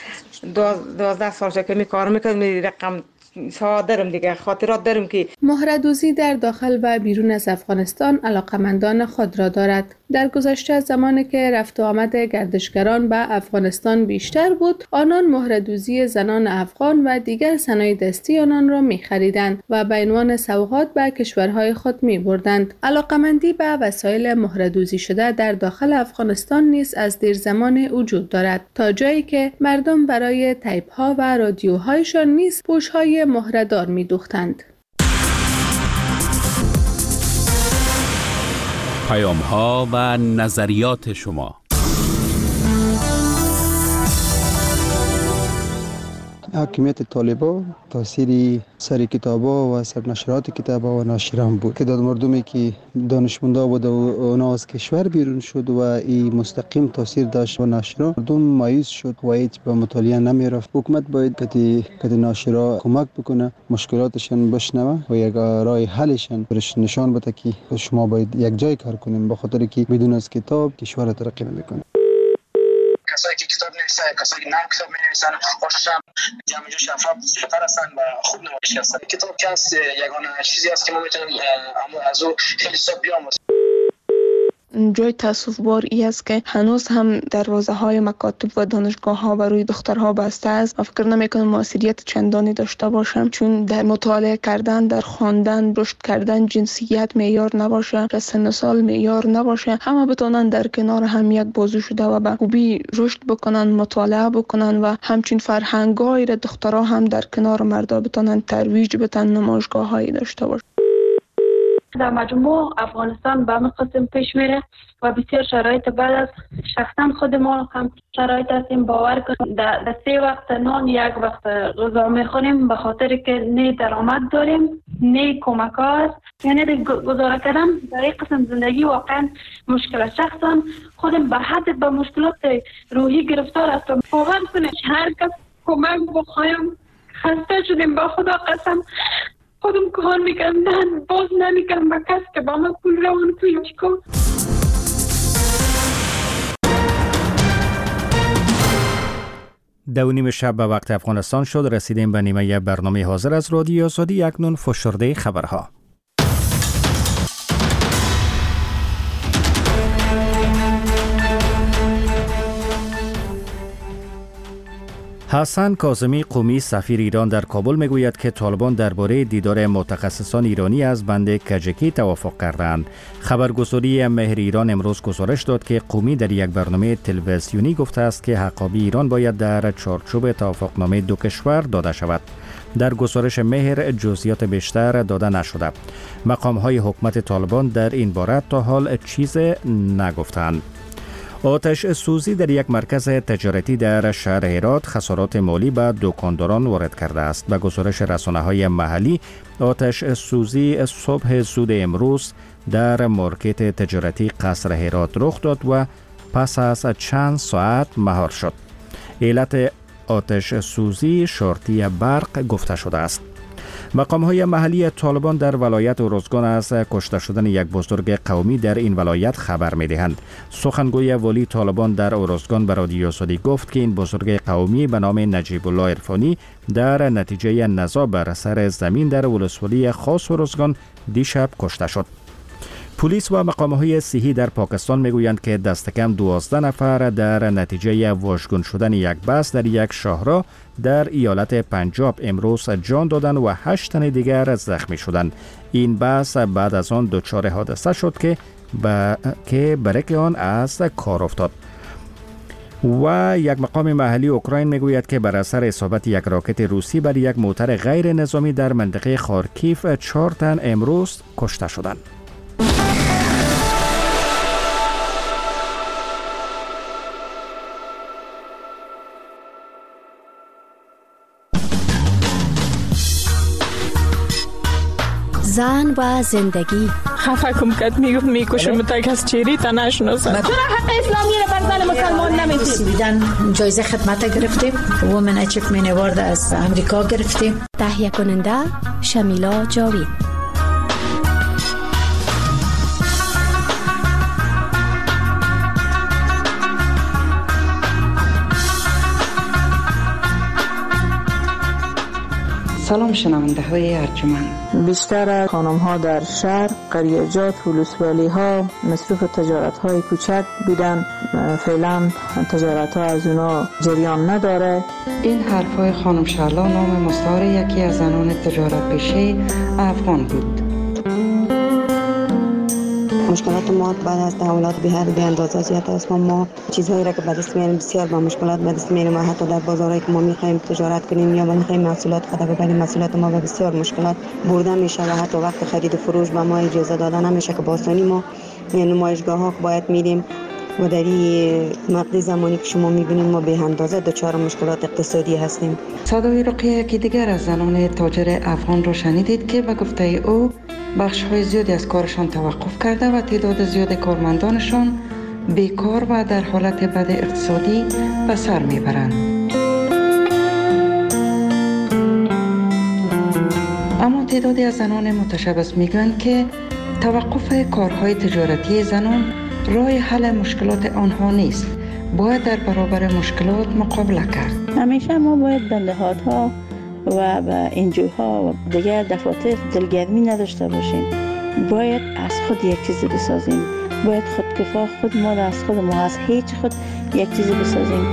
12 سال که می کار میکردم، رقم دارم دیگه، خاطرات دارم که مهردوزی در داخل و بیرون از افغانستان علاقمندان خود را دارد. در گذشته زمانی که رفت و آمد گردشگران به افغانستان بیشتر بود، آنان مهردوزی زنان افغان و دیگر صنایع دستی آنان را می خریدند و به عنوان سوغات به کشورهای خود می بردند. علاقمندی به وسایل مهردوزی شده در داخل افغانستان نیز از دیر زمان وجود دارد، تا جایی که مردم برای تیپ ها و رادیوهایشان نیز پوشهای مهردار می دوختند. پیام ها و نظریات شما. حاکمیت طالبان تاثیر سر کتابا و سرنشرات کتابا و ناشران بود. تعداد مردمی که دانشمندا بود و اونا از کشور بیرون شد و این مستقیم تاثیر داشت و ناشران. مردم مایوس شد و هیچ به مطالعه نمی رفت. حکومت باید که ناشرا کمک بکنه، مشکلاتشان بشنوه و یک راه حلشان برش نشان بده که شما باید یک جای کار کنیم، به خاطر که بدون از کتاب کشور ترقی نمیکنه. کسایی که کتاب نویسن، کسایی که نام کتاب می‌نویسن، خوشش هم جمع جوش افراد بزرگتر هستن و خوب نمایش هستن. کتاب که هست یگانه چیزی است که ما میتونیم از او خیلی صاحب بیاموزیم. جای تأسف بار ای است که هنوز هم دروازه های مکاتب و دانشگاه ها بروی دخترها بسته است. من فکر نمی کنم موثریت چندانی داشته باشم، چون در مطالعه کردن، در خواندن، رشد کردن جنسیت معیار نباشه، سن و سال معیار نباشه، همه بتونن در کنار هم یک بازو شده و به خوبی رشد بکنن، مطالعه بکنن و همچین فرهنگای را دخترها هم در کنار مردا بتونن ترویج بدن، نمایشگاه هایی داشته باشن. در مجموع افغانستان به همین قسم پیش میره و بسیار شرایط بعد از شخصا خود ما هم شرایط هستیم. باور کنیم در 3 وقت نان 1 وقت غذا میخوریم به خاطر که نه درآمد داریم نه کمک هست. یعنی گزاره کردن در این قسم زندگی واقعا مشکل است. شخصا خودم به حد به مشکلات روحی گرفتار هستم. باور کنید هر کس کمک بخوایم خسته شدیم. با خدا قسم خودم کار میکنم نه باز نمیکنم با کس که با من پول روان تویش کن. 2:30 شب به وقت افغانستان شد. رسیدیم به نیمه برنامه حاضر از رادیو آزادی. اکنون فشرده خبرها. حسن کاظمی قومی سفیر ایران در کابل میگوید که طالبان درباره دیدار متخصصان ایرانی از بند کجکی توافق کردند. خبرگزاری مهر ایران امروز گزارش داد که قومی در یک برنامه تلویزیونی گفته است که حقابی ایران باید در چارچوب توافقنامه دو کشور داده شود. در گزارش مهر جزئیات بیشتر داده نشده. مقام‌های حکومت طالبان در این باره تا حال چیز نگفتند. آتش سوزی در یک مرکز تجارتی در شهر هرات خسارات مالی به دکانداران وارد کرده است. به گزارش رسانه‌های محلی، آتش سوزی صبح زود امروز در مارکت تجارتی قصر هرات رخ داد و پس از چند ساعت مهار شد. علت آتش سوزی شورتی برق گفته شده است. مقام‌های محلی طالبان در ولایت اروزگان از کشته شدن یک بزرگ قومی در این ولایت خبر می‌دهند. سخنگوی والی طالبان در اروزگان به رادیو آزادی گفت که این بزرگ قومی به نام نجیب الله عرفانی در نتیجه نزاع بر سر زمین در ولسوالی خاص اروزگان دیشب کشته شد. پلیس و مقام‌های صحی در پاکستان میگویند که دست کم 12 نفر در نتیجه واژگون شدن یک بس در یک شاهراه در ایالت پنجاب امروز جان دادند و 8 تن دیگر زخمی شدند. این بس بعد از آن دچار حادثه شد که بریک آن از کار افتاد. و یک مقام محلی اوکراین میگوید که بر اثر اصابت یک راکت روسی بر یک موتر غیر نظامی در منطقه خارکیف 4 تن امروز کشته شدند. زن و زندگی خفه کم کد میکشم تک از چیری تا نشناسم. چرا حق اسلامی رو بر زن مسلمان نمیدید؟ بیدن جایزه خدمت گرفتیم. وومن اچیومنت اوارد از امریکا گرفتیم. تهیه کننده شمیلا جاوید. سلام شنونده های ارجمند. بیشتر خانم ها در شهر، قریجات، ولسوالی ها مصروف تجارت های کوچک بودن. فعلا تجارت ها از اونا جریان نداره. این حرف های خانم شهلا نام مستعار یکی از زنان تجارت پیشه افغان بود. مشکلات ما بعد از تحولات به اندازه زیاد است. ما چیزهایی را که به دست میاریم بسیار با مشکلات به دست میاریم. حتی در بازارهایی که ما میخوایم تجارت کنیم یا بخوایم محصولات خود ببریم، محصولات ما به بسیار مشکلات برده میشه و حتی وقت خرید و فروش به ما اجازه داده نمیشه که با آسانی ما نمایشگاه ها باید میریم و در این مقطع زمانی که شما میبینید ما به اندازه دچار مشکلات اقتصادی هستیم. صدای رقیه که دیگر از زنان تاجر افغان را شنیدید که به گفته او بخش‌های زیادی از کارشان توقف کرده و تعداد زیاد کارمندانشان بیکار و در حالت بد اقتصادی به سر میبرند. اما تعدادی از زنان متشبث میگویند که توقف کارهای تجارتی زنان راه حل مشکلات آنها نیست. باید در برابر مشکلات مقابله کرد. همیشه ما باید به نهادها و به انجوها و دیگر دفاتر دلگرمی نداشته باشیم. باید از خود یک چیزی بسازیم. باید خودکفا خود ما از خود ما از هیچ خود یک چیزی بسازیم.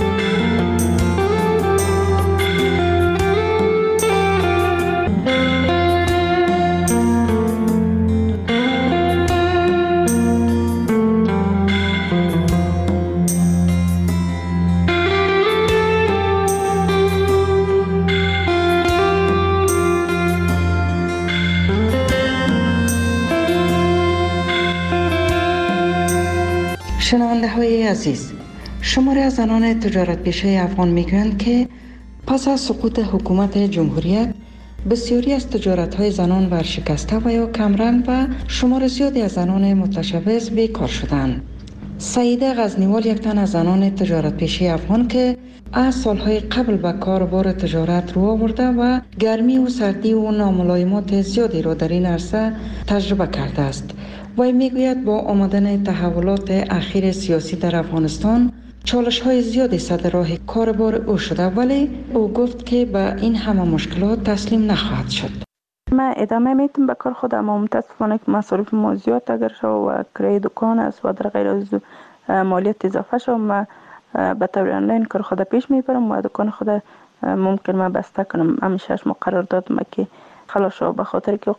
شنونده های عزیز، شماری از زنان تجارت پیشه افغان میگویند که پس از سقوط حکومت جمهوریت بسیاری از تجارت های زنان ورشکسته و یا کمرنگ و شمار زیادی از زنان متشبث بیکار شدند. سعیده غزنیوال یک تن از زنان تجارت پیشه افغان که از سالهای قبل به کاروبار تجارت رو آورده و گرمی و سردی و ناملایمات زیادی را در این عرصه تجربه کرده است. وی میگوید با آمدن تحولات اخیر سیاسی در افغانستان چالش‌های زیادی سد راه کاروبار او شده، ولی او گفت که به این همه مشکلات تسلیم نخواهد شد. من ادامه میتونم به کار خودم، اما متاسفانه که مصارف ما زیاد اگر شد و کرایه دکان است و در غیر از مالیات اضافه شد، من به طور آنلاین کار خود پیش میبرم و دکان خود ممکن من بسته کنم. همیشه ما قرار دادم که خلاص شد، به خاطر که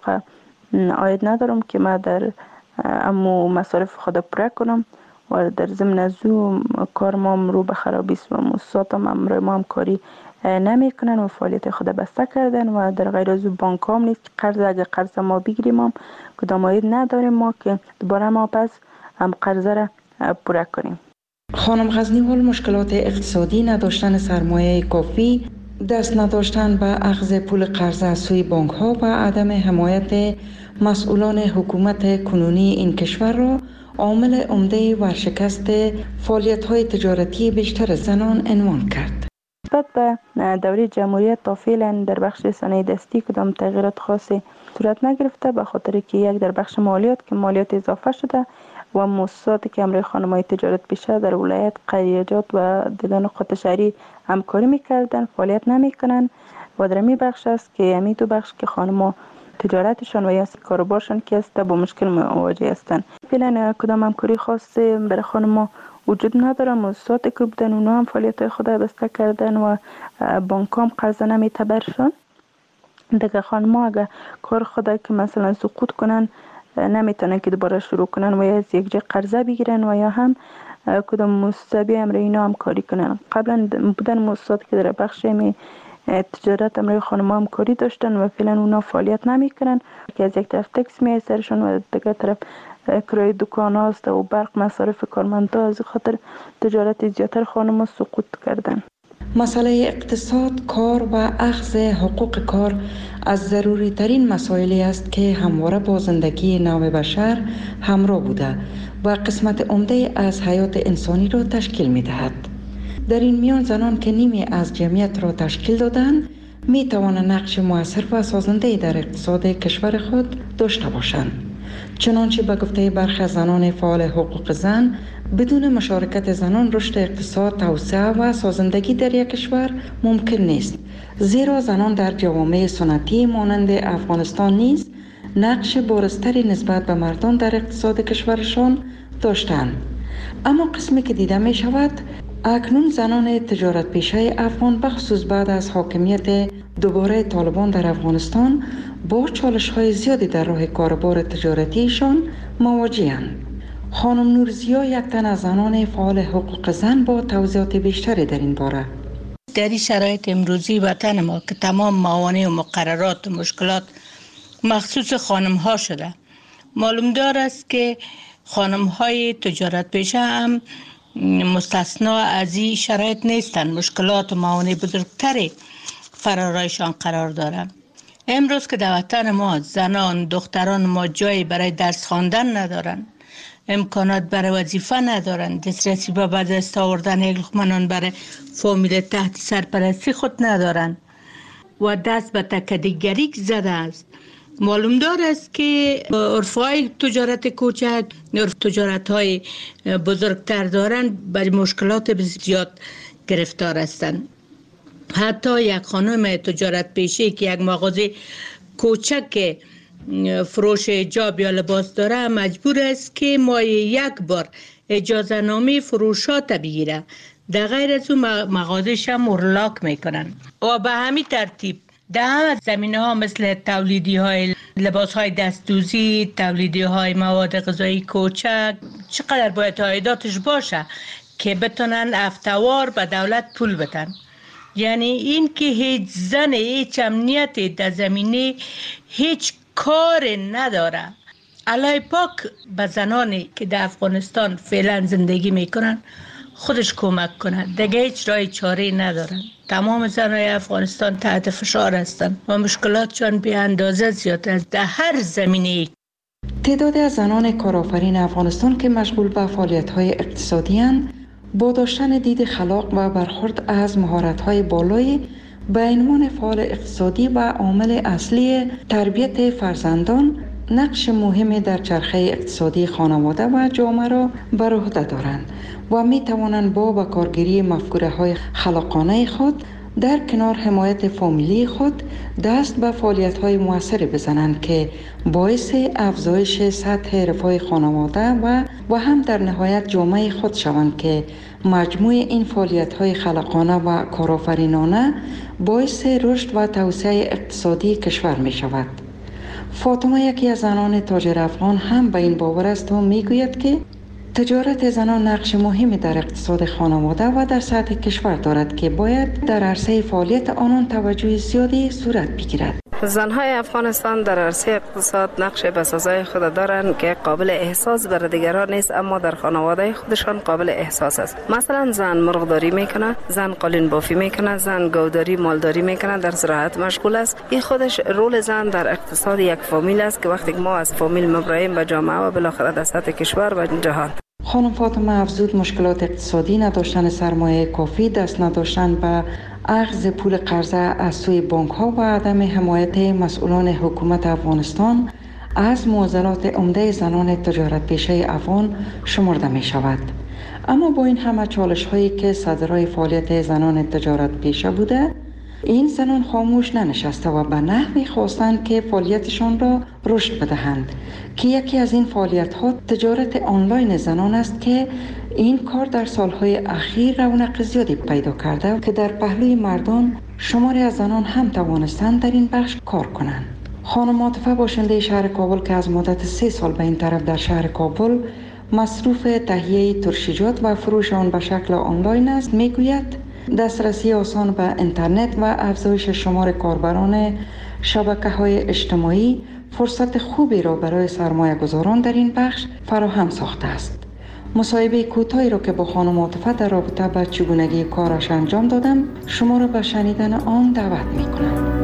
عاید ندارم که من در امو مصارف خود پره کنم و در ضمن از او کار ما رو به خرابی است و مؤسسات هم ما هم کاری نمیکنن و فعالیت خود بسته کردن و در غیر از او بانک هم نیست که قرض اگر قرض ما بگیریم هم کدام عاید نداریم ما که دوباره ما پس هم قرض را پره کنیم. خانم غزنیوال مشکلات اقتصادی، نداشتن سرمایه کافی، دست نداشتن به اخذ پول قرض از سوی بانک ها و عدم حمایت مسئولان حکومت کنونی این کشور را عامل عمده ورشکست فعالیت‌های تجارتی بیشتر زنان عنوان کرد. نسبت به دوره جمهوریت تا فعلا در بخش صنایع دستی کدام تغییرات خاصی صورت نگرفته، به خاطر که یک در بخش مالیات که مالیات اضافه شده و مؤسساتی که همراه خانم‌های تجارت پیشه در ولایت، قریجات و دیگر نقاط شهری همکاری می‌کردن فعالیت نمی‌کنن و در می بخش است که همین دو بخش که خانم‌ها تجارتشان و یا کاروبارشان که است با مشکل مواجه هستند. فعلا کدام همکاری خاصی برای خانم‌ها وجود نداره. مؤسساتی که بودن اونا هم فعالیت خود بسته کردن و بانک هم قرض نمیتبرشون. دیگه خانم‌ها اگر کار خود که مثلا سقوط کنن نمیتونن که دوباره شروع کنن و یا از یک جای قرضه بگیرن و یا هم کدام مؤسسه بیام روی اینا هم کاری کنن. قبلا بودن مؤسساتی که در بخش تجارت امروی خانم‌ها هم کاری داشتن و فعلا اونا فعالیت نمیکنن که از یک طرف تکس می سرشون و دیگر طرف کرایه دکان هاست و برق مصارف کارمندا، از خاطر تجارت زیادتر خانم‌ها سقوط کردن. مسئله اقتصاد، کار و اخذ حقوق کار از ضروری ترین مسائلی است که همواره با زندگی نوع بشر همراه بوده و قسمت عمده از حیات انسانی را تشکیل می دهد. در این میان زنان که نیمی از جمعیت را تشکیل دادند می توانند نقش مؤثر و سازنده در اقتصاد کشور خود داشته باشند. چنانچه به گفته برخی زنان فعال حقوق زن، بدون مشارکت زنان رشد اقتصاد، توسعه و سازندگی در یک کشور ممکن نیست، زیرا زنان در جوامع سنتی مانند افغانستان نیز نقش بارزتری نسبت به مردان در اقتصاد کشورشان داشتند. اما قسمی که دیده می شود اکنون زنان تجارت پیشه افغان بخصوص بعد از حاکمیت دوباره طالبان در افغانستان با چالش‌های زیادی در راه کاروبار تجارتیشان مواجه‌اند. خانم نورزیا یک تن از زنان فعال حقوق زن با توضیحات بیشتری در این باره. در این شرایط امروزی وطن ما که تمام موانع و مقررات و مشکلات مخصوص خانم ها شده، معلوم دار است که خانم های تجارت پیشه هم مستثنا از این شرایط نیستند. مشکلات و موانع بزرگتری فرارایشان قرار دارند. امروز که در وطن ما زنان، دختران ما جایی برای درس خواندن ندارند، امکانات برای وظیفه ندارند، دسترسی به به دست آوردن یک لقمه نان برای فامیل تحت سرپرستی خود ندارند و دست به تکدیگری زده است. معلوم دار است که عرفهای تجارت کوچک، تجارت های بزرگتر دارند، بر مشکلات زیاد گرفتار هستند. حتی یک خانم تجارت پیشه که یک مغازه کوچک فروش حجاب یا لباس داره مجبور است که ماهی یک بار اجازه نامه فروشات بگیره، در غیر از اون مغازه‌ش هم اغلاق میکنن و به همین ترتیب در زمینه ها مثل تولیدی های لباس های دستدوزی، تولیدی های مواد غذایی کوچک، چقدر باید عایداتش باشه که بتونن افتوار به دولت پول بدن. یعنی این که هیچ زن هیچ امنیت در زمینه هیچ کار نداره، الله پاک به زنانی که در افغانستان فعلا زندگی میکنن خودش کمک کنه. دیگه هیچ راه چاره‌ای ندارن. تمام زنای افغانستان تحت فشار هستند و مشکلاتشان به اندازه زیاد است در هر زمینه‌ای. تعدادی از زنان کارآفرین افغانستان که مشغول به فعالیت‌های اقتصادی اند، با داشتن دید خلاق و برخورد از مهارت‌های بالایی به عنوان فعال اقتصادی و عامل اصلی تربیت فرزندان نقش مهمی در چرخه اقتصادی خانواده و جامعه را بر عهده دارند و می توانند با بکارگیری مفکوره‌های خلاقانه خود در کنار حمایت فامیلی خود دست به فعالیت‌های موثری بزنند که باعث افزایش سطح رفاه خانواده و هم در نهایت جامعه خود شوند که مجموع این فعالیت‌های خلاقانه و کارآفرینانه باعث رشد و توسعه اقتصادی کشور می شود. فاطمه یکی از زنان تاجر افغان هم به این باور است و میگوید که تجارت زنان نقش مهمی در اقتصاد خانواده و در سطح کشور دارد که باید در عرصه فعالیت آنان توجه زیادی صورت بگیرد. زنهای افغانستان در عرصه اقتصاد نقش بسازای خود دارند که قابل احساس بر دیگران نیست، اما در خانواده خودشان قابل احساس است. مثلا زن مرغداری میکنه، زن قالین بافی میکنه، زن گوداری مالداری میکنه، در زراعت مشغول است. این خودش رول زن در اقتصاد یک فامیل است که وقتی ما از فامیل مبراییم به جامعه و بالاخره در سطح کشور و جهان. خانم فاطمه افزود مشکلات اقتصادی، نداشتن سرمایه کافی، دست نداشتن به اخذ پول قرضه از سوی بانک ها و عدم حمایت مسئولان حکومت افغانستان از معضلات عمده زنان تجارت پیشه افغان شمرده می شود. اما با این همه چالش هایی که صدرای فعالیت زنان تجارت پیشه بوده، این زنان خاموش ننشسته و به نحوی خواستند که فعالیتشان را رشد بدهند که یکی از این فعالیت ها تجارت آنلاین زنان است که این کار در سالهای اخیر رونق زیادی پیدا کرده که در پهلوی مردان شماری از زنان هم توانستند در این بخش کار کنند. خانم عاطفه باشنده شهر کابل که از مدت 3 سال به این طرف در شهر کابل مصروف تهیه ترشیجات و فروش آن به شکل آنلاین است، میگوید دسترسی آسان به اینترنت و افزایش شمار کاربران شبکه‌های اجتماعی فرصت خوبی را برای سرمایه گذاران در این بخش فراهم ساخته است. مصاحبه کوتاهی را که با خانم عاطفه در رابطه با چگونگی کارش انجام دادم شما را به شنیدن آن دعوت می‌کنم.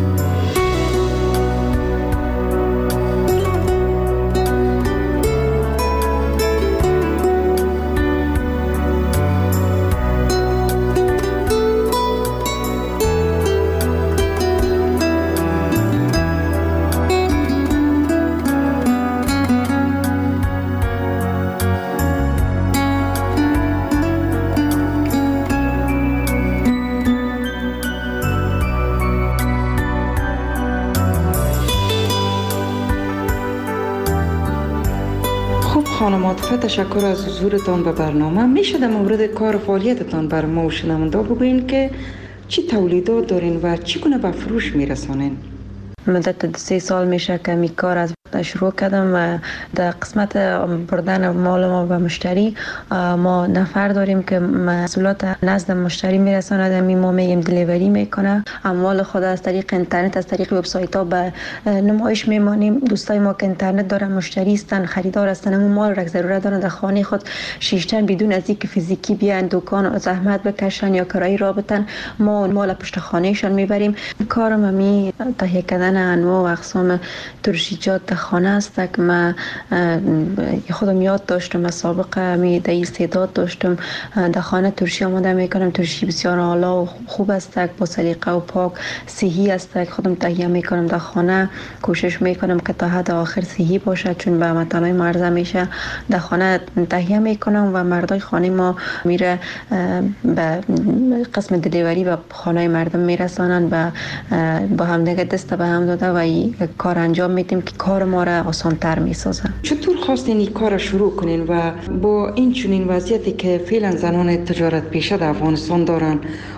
خانم عاطفه تشکر از حضورتان به برنامه. میشه در مورد کار و فعالیتتان بر ما و شنونده بگوین که چی تولیدات دارین و چگونه به فروش میرسانین؟ مدت 3 سال میشه که می کار از شروع کردم و در قسمت بردن مال ما به مشتری ما نفر داریم که محصولات نزد مشتری میرساند، ما میگیم دلیوری میکنه. اموال خود از طریق اینترنت از طریق وبسایت ها به نمایش میمانیم. دوستای ما که اینترنت دارن، مشتری هستن، خریدار هستن، اما مال را ضرورت دارن در خانه خود شیشتن بدون از اینکه فیزیکی بیان دکان زحمت بکشن یا کرایی را بتن، ما مال پشت خانهشان میبریم. کارم می تهیه کردن انواع و اقسام ترشیجات خانه است که من خودم یاد داشتم، از سابقه می در استعداد داشتم در خانه ترشی آماده میکنم. ترشی بسیار عالی و خوب است، با سلیقه و پاک صحی است. خودم تهیه میکنم در خانه، کوشش میکنم که تا حد آخر صحی باشه، چون به متنای مرزه میشه. در خانه تهیه میکنم و مردای خانه ما میره به قسم دلیوری و خانه مردم میرسانن و با هم دیگه دست به هم داده و کار انجام میدیم که کار ما را آسان‌تر میسازه. چطور خواستین این کار شروع کنین و با این چنین وضعیتی که فعلا زنان تجارت پیشه در افغانستان دارن،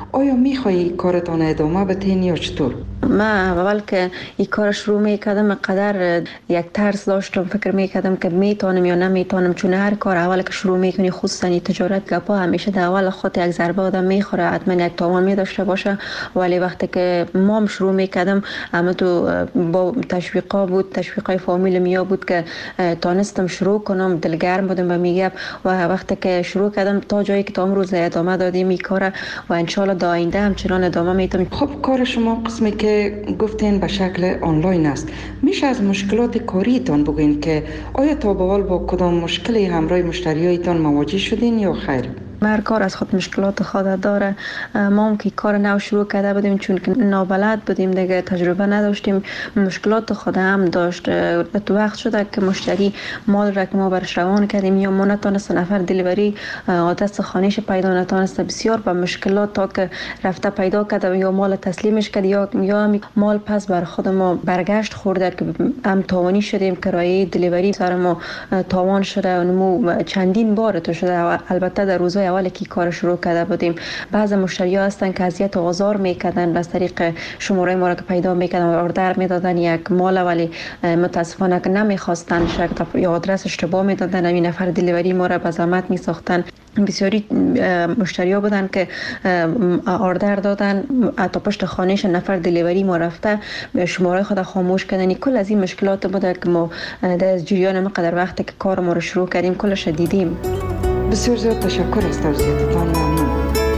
آیا میخوایی کارتان ادامه بدین یا چطور؟ من اول که این کار شروع میکردم قدر یک ترس داشتم، فکر میکردم که میتونم یا نمیتونم، چون هر کار اول که شروع میکنی خصوصا تجارت گپا همیشه در اول خود یک ضربه آدم میخوره، حتما یک تاوان میداشته باشه. ولی وقتی که مام شروع میکردم اما تو با تشویقا بود، تشویقای فامیل میا بود که تانستم شروع کنم، دلگرم بودم به میگم و وقتی که شروع کردم تا جایی که تا امروز ادامه دادیم این کار و ان شاء الله آینده همچنان ادامه میدم. خب کار شما قسمی که گفتین به شکل آنلاین است، میشه از مشکلات کاریتان بگین که آیا تا به حال با کدام مشکلی همراه مشتریایتان مواجه شدین یا خیر؟ هر کار از خود مشکلات خود داره. ما هم که کار نو شروع کرده بودیم چون که نابلد بودیم دیگه، تجربه نداشتیم، مشکلات خود هم داشت. تو وقت شده که مشتری مال را که ما برش روان کردیم یا ما نتونست نفر دلیوری آدرس خانهش پیدا نتونست، بسیار با مشکلات تا که رفته پیدا کرده یا مال تسلیمش کرد یا مال پس بر خود ما برگشت خورده که هم تاوانی شدیم، کرایه دلیوری سر ما تاوان شده و چندین بار تو شده. البته در روزهای اولی که کار شروع کرده بودیم بعضی مشتری‌ها هستن که اذیت و آزار میکردن، از طریق شماره ما را که پیدا میکردن و اوردر میدادن یک مال، ولی متاسفانه که نمیخواستن، شاید یا آدرس اشتباه میدادن، همین نفر دلیوری ما را به زحمت میساختن. بسیاری مشتری‌ها بودن که اوردر دادن تا پشت خانهش نفر دلیوری ما رفته شماره خود خاموش کردن. کل از این مشکلات بوده که ما در جریان مقدار وقتی که کار ما رو شروع کردیم کلش دیدیم. بسیار زیاد تشکر از توضیحاتتان، ممنون.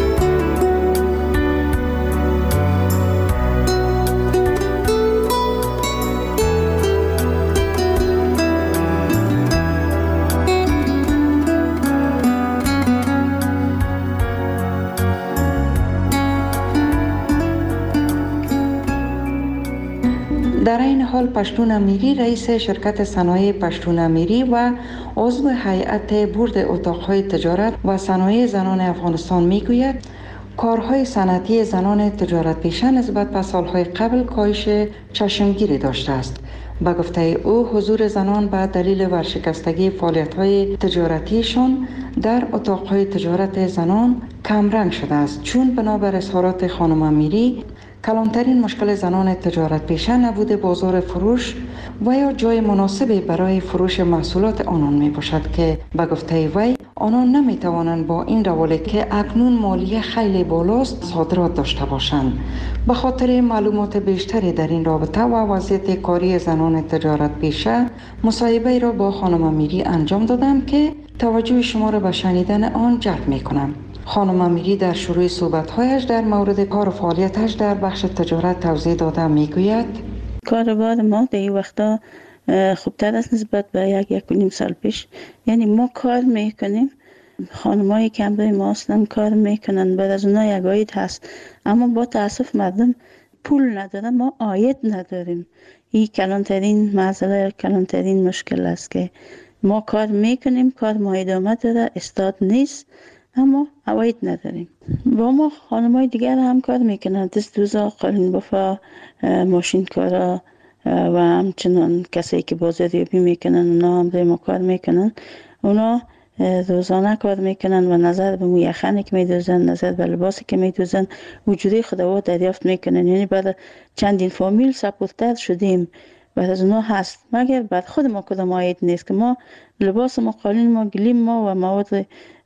در این حال پشتون امیری رئیس شرکت صنایع پشتون امیری و عضو هیئت بورد اتاقهای تجارت و صنایع زنان افغانستان میگوید کارهای صنعتی زنان تجارت پیشه نسبت به سالهای قبل کاهش چشمگیری داشته است. به گفته او حضور زنان به دلیل ورشکستگی فعالیت‌های تجارتیشان در اتاقهای تجارت زنان کمرنگ شده است، چون بنابر اظهارات خانم امیری کلانترین مشکل زنان تجارت پیشه نبوده بازار فروش و یا جای مناسبی برای فروش محصولات آنان می باشد که به گفته وی آنان نمی توانند با این روال که اکنون مالیه خیلی بالاست صادرات داشته باشند. به خاطر معلومات بیشتری در این رابطه و وضعیت کاری زنان تجارت پیشه مصاحبه را با خانم امیری انجام دادم که توجه شما را به شنیدن آن جلب می کنم. خانم امیری در شروع صحبت‌هایش در مورد کار و فعالیتش در بخش تجارت توضیح داده میگوید کاروبار ما در این وقتا خوبتر است نسبت به یک و نیم سال پیش. یعنی ما کار میکنیم، خانمایی که همراه ما هستن کار میکنن، بعد از اونها یک عاید هست، اما با تاسف مردم پول ندارن، ما عاید نداریم. این کلانترین مسئله، کلانترین مشکل است که ما کار میکنیم، کار ما ادامه داره، استاد نیست، اما عواید نداریم. با ما خانمای دیگر هم کار میکنن، دست‌دوزا، قالین بافا، ماشین کارا و همچنان کسایی که بازاریابی میکنن اونا هم ما کار میکنن. اونا روزانه کار میکنن و نظر به موی یخنی که میدوزن، نظر به لباسی که میدوزن وجودی خودوا دریافت میکنن. یعنی بعد چندین فامیل سپورتر شدیم، بعد از اونا هست، مگر بعد خود ما کدام عاید نیست که ما لباس ما، قالین ما، گلیم ما و مواد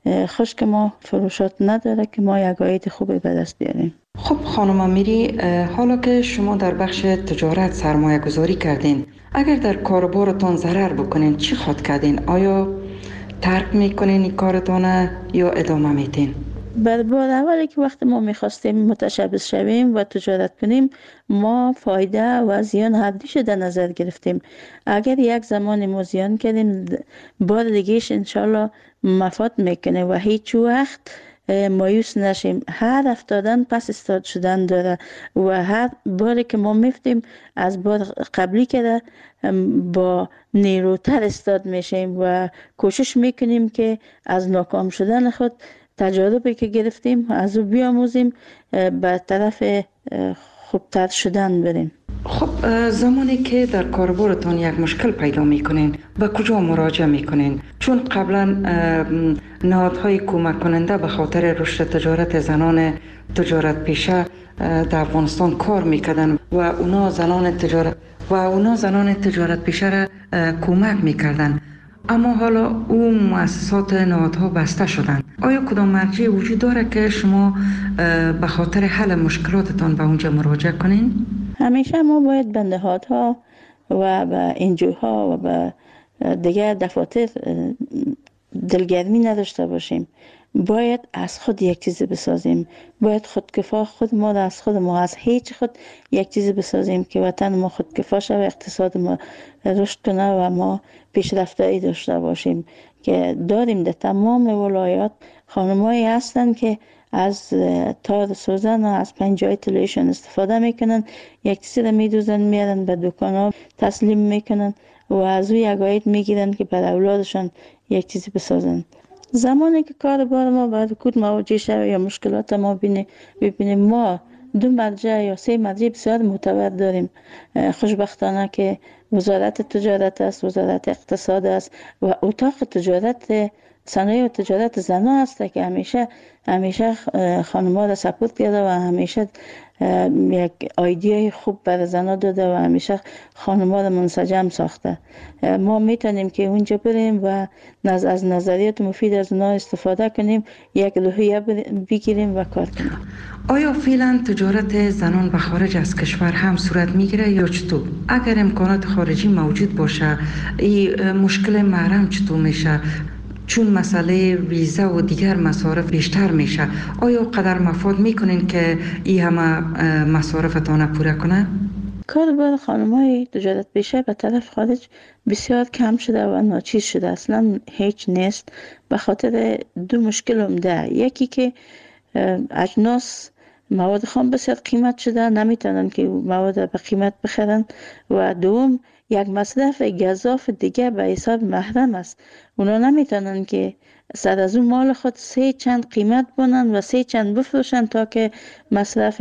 خشک ما فروشات نداره که ما یک عاید خوبی به دست بیاریم. خب خانم امیری، حالا که شما در بخش تجارت سرمایه گذاری کردین، اگر در کاروبارتان ضرر بکنین چی خواهد کردین؟ آیا ترک میکنین این کارتان یا ادامه میدین؟ بار اولی که وقتی ما میخواستیم متشبث شویم و تجارت کنیم، ما فایده و زیان هر دوش در نظر گرفتیم. اگر یک زمان ما زیان کردیم، بار دیگهش انشالله مفاد میکنه و هیچ وقت مایوس نشیم. هر افتادن پس استاد شدن داره و هر باری که ما میفتیم از بار قبلی که با نیروتر استاد میشیم و کوشش میکنیم که از ناکام شدن خود تجربه که گرفتیم از او بیاموزیم به طرف خوبتر شدن بریم. خب زمانی که در کاربارتان یک مشکل پیدا میکنین به کجا مراجعه میکنین؟ چون قبلا نهادهای کمک کننده به خاطر رشد تجارت زنان تجارت پیشه در افغانستان کار میکردن و اونا زنان تجارت پیشه را کمک میکردن، اما حالا اون مؤسسات نهادها بسته شدن. آیا کدام مرجع وجود داره که شما به خاطر حل مشکلاتتان به اونجا مراجعه کنین؟ همیشه ما باید به نهادها و به انجوها و به دیگر دفاتر دلگرمی نداشته باشیم. باید از خود یک چیزی بسازیم. باید خودکفا خود ما از خود ما از هیچ خود یک چیزی بسازیم که وطن ما خودکفا شود، اقتصاد ما رشد کنه و ما پیشرفتایی داشته باشیم. که داریم در تمام ولایات خانمایی هستند که از تار سوزن و از پنجای طلایشان استفاده میکنن، یک چیزی را میدوزن میارن به دکان ها تسلیم میکنن و از او یک عاید میگیرن که بر اولادشان یک چیزی بسازن. زمانی که کار بار ما باید کود مواجه شد یا مشکلات ما ببینیم، ما 2 مرجع یا 3 مرجع بسیار معتبر داریم. خوشبختانه که وزارت تجارت است، وزارت اقتصاد است و اتاق تجارت صنایع و تجارت زنا است که همیشه خانم‌ها را سپورت کرده و همیشه یک ایده خوب برای زنا داده و همیشه خانم‌ها را منسجم ساخته. ما میتونیم که اونجا بریم و از نظریات مفید از اونها استفاده کنیم، یک روحیه بگیریم و کار کنیم. آیا فعلا تجارت زنان به خارج از کشور هم صورت میگیره یا چطور؟ اگر امکانات خارجی موجود باشه، این مشکل محرم چطور میشه؟ چون مسئله ویزا و دیگر مصارف بیشتر میشه، آیا قدر مفاد میکنین که این همه مصارفتان پوره کنه؟ کار بار خانم‌های تجارت پیشه به طرف خارج بسیار کم شده و ناچیز شده، اصلا هیچ نیست. به خاطر 2 مشکل عمده. یکی که اجناس مواد خام بسیار قیمت شده، نمیتونن که مواد به قیمت بخرن، و دوم یک مصرف گزاف دیگه به حساب محرم است. اونا نمیتونن که سر از اون مال خود 3 چند قیمت بونن و 3 چند بفروشن تا که مصرف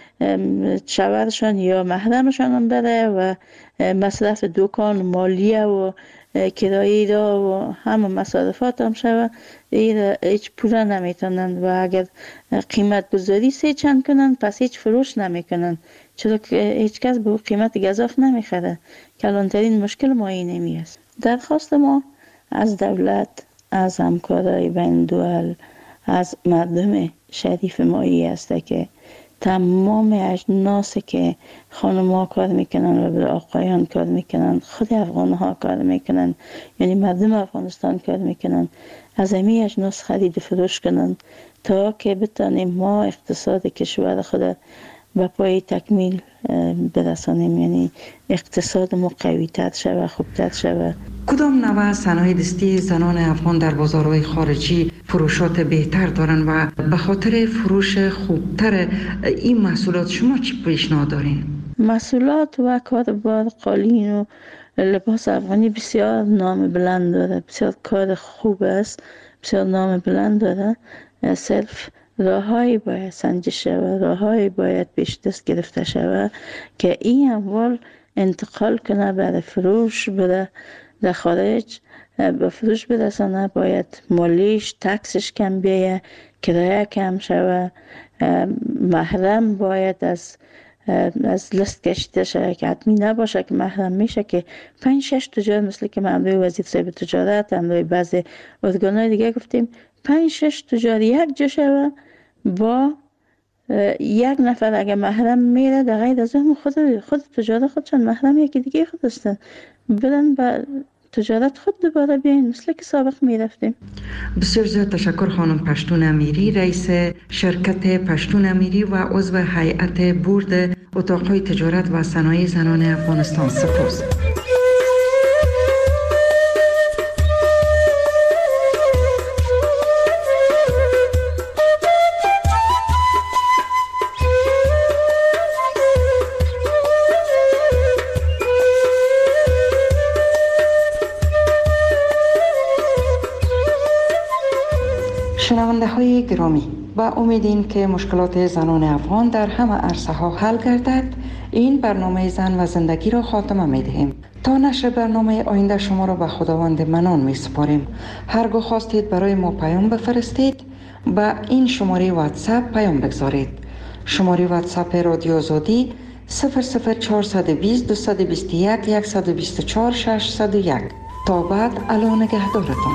شوهرشان یا محرمشان بره و مصرف دکان، مالیه و کرایه دا و همه مصارفات هم شود. هیچ پوله نمیتونن و اگر قیمت گذاری 3 چند کنن پس هیچ فروش نمیکنن، چرا که هیچ کس به قیمت گزاف نمیخره. کلانترین مشکل ما اینمی است. درخواست ما از دولت، از همکارای بین دول، از مردم شریف مایی است که تمام اجناس که خانم ها کار میکنن و آقایان کار میکنن، خود افغان ها کار میکنن، یعنی مردم افغانستان کار میکنن، از همین اجناس خرید فروش کنن تا که بتانیم ما اقتصاد کشور خود به پای تکمیل برسانیم، یعنی اقتصاد ما قوی تر شود، خوبتر شود. کدام نوع صنایع دستی زنان افغان در بازارهای خارجی فروشات بهتر دارن و به خاطر فروش خوبتر این محصولات شما چی پیشنهاد دارین؟ محصولات و کاربار قالین و لباس افغانی بسیار نام بلند داره، بسیار کار خوب است، بسیار نام بلند داره. صرف راههایی باید سنجش شود، راههایی باید پیش دست گرفته شود که این اموال انتقال کنه برای فروش، بره در خارج به فروش برسانه. باید مالیش، تکسش کم بیایه، کرایه کم شود، محرم باید از لیست کشیده شده که حتمی نباشه که محرم میشه که 5-6 تجار، مثل که مملوی وزیر صاحب تجارت، مملوی بعضی ارگانهای دیگه گفتیم 5-6 تجار یک جا شود با یک نفر. اگه محرم میره در غیر از اون خود تجارت خودشان محرم یکی دیگه خود هستن، برن با تجارت خود دوباره بیاین مثل که سابق میرفتیم. بسیار زیاد تشکر خانم پشتون امیری، رئیس شرکت پشتون امیری و عضو هیئت بورد اتاقهای تجارت و صنایع زنان افغانستان. سپاس. شنونده های گرامی، و امیدین که مشکلات زنان افغان در همه عرصه ها حل گردد. این برنامه زن و زندگی را خاتمه می دهیم. تا نشر برنامه آینده شما را به خداوند منان می سپاریم. هرگاه خواستید برای ما پیام بفرستید با این شماره واتساپ پیام بگذارید. شماره واتساپ رادیو آزادی 00420 221 124 601. تا بعد الا نگهدارتان.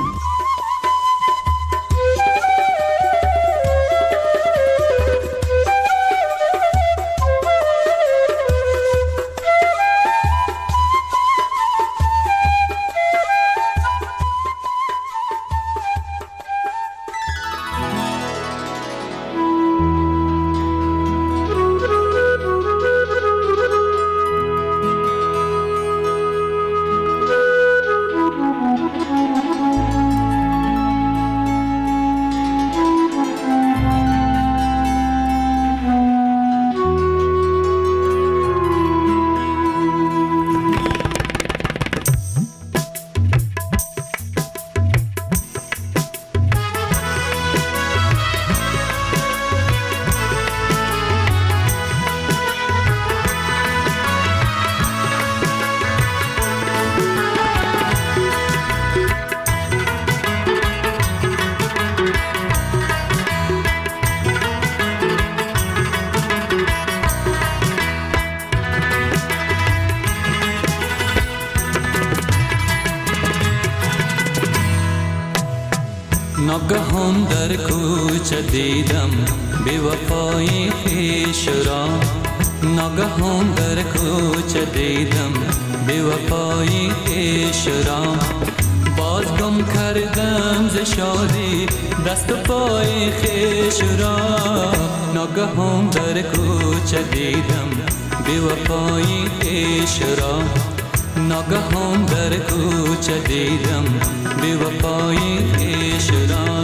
ناگهان در کوچه دیدم بی وفایی خویش را. ناگهان در کوچه دیدم بی وفایی خویش را. باز گم کردم ز شادی دست و پای خویش را. ناگهان در کوچه دیدم بی وفایی خویش را. ناگهان در کوچه دیدم بی وفایی خویش را.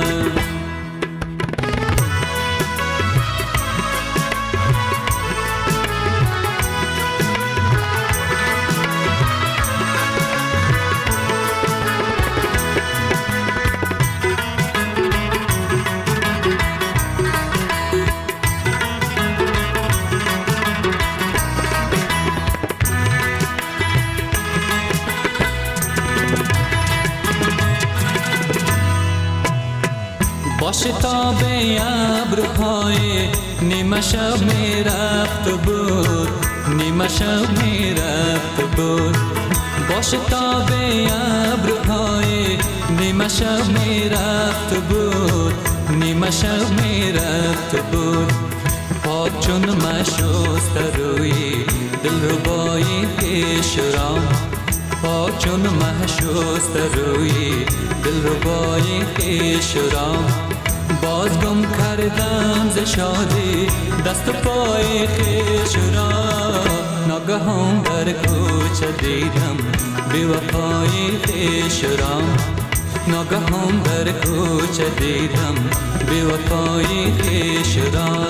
با شتاب ابرهای نیمه شب می رفت بود. نیمه شب می رفت بود. با شتاب ابرهای نیمه شب می رفت بود. نیمه شب می رفت بود. پاک چون مشست روی دلربای خویش را. پاک چون مشست روی دلربای خویش را. باز گم کردم ز شادی دست و پای خویش را. ناگهان در کوچه دیدم بی وفای خویش را. ناگهان در کوچه دیدم بی وفای خویش را.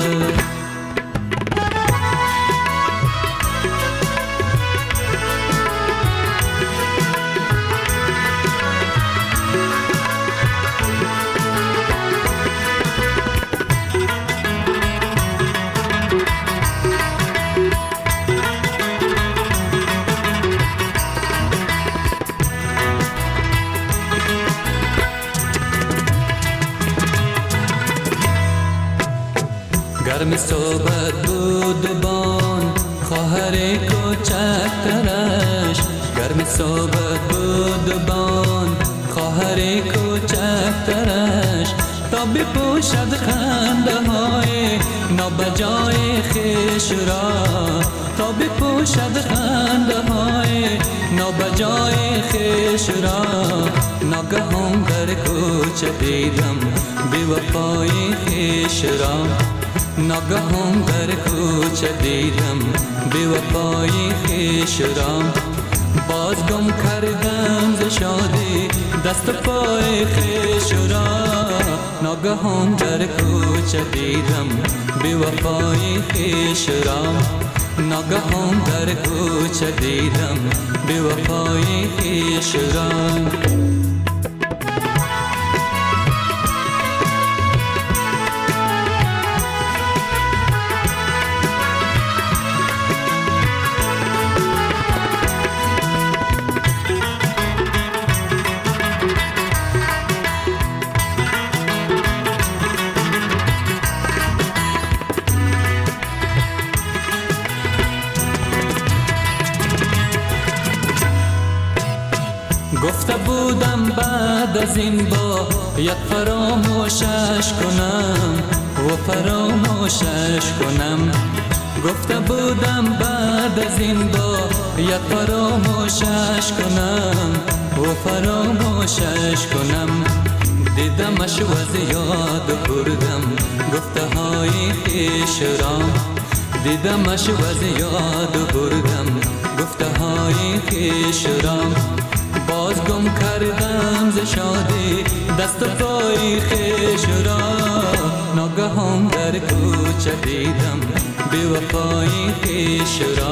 گرم صحبت بود بان خواهر کوچکترش. گرم صحبت بود بان خواهر کوچکترش. تا بپوشد خنده های نابجای خویش را. تا بپوشد خنده های نابجای خویش را. ناگهان در کوچه دیدم بی وفای خویش را. ناگهان در کوچه دیدم بی وفای خویش را. باز گم کردم ز شادی دست پای خویش را. ناگهان در کوچه دیدم بی وفای خویش را. ناگهان در کوچه دیدم بی وفای خویش را. بعد از این باید فراموشش کنم و فراموشش کنم. گفته بودم بعد از این باید فراموشش کنم و فراموشش کنم. دیدمش و از یاد بردم گفته های خویش را. دیدمش و از یاد بردم گفته های خویش را. باز گم کردم ز شادی دست و پای خویش را. ناگهان در کوچه دیدم بی وفای خویش را.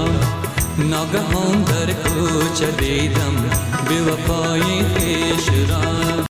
ناگهان در کوچه دیدم بی وفای خویش را.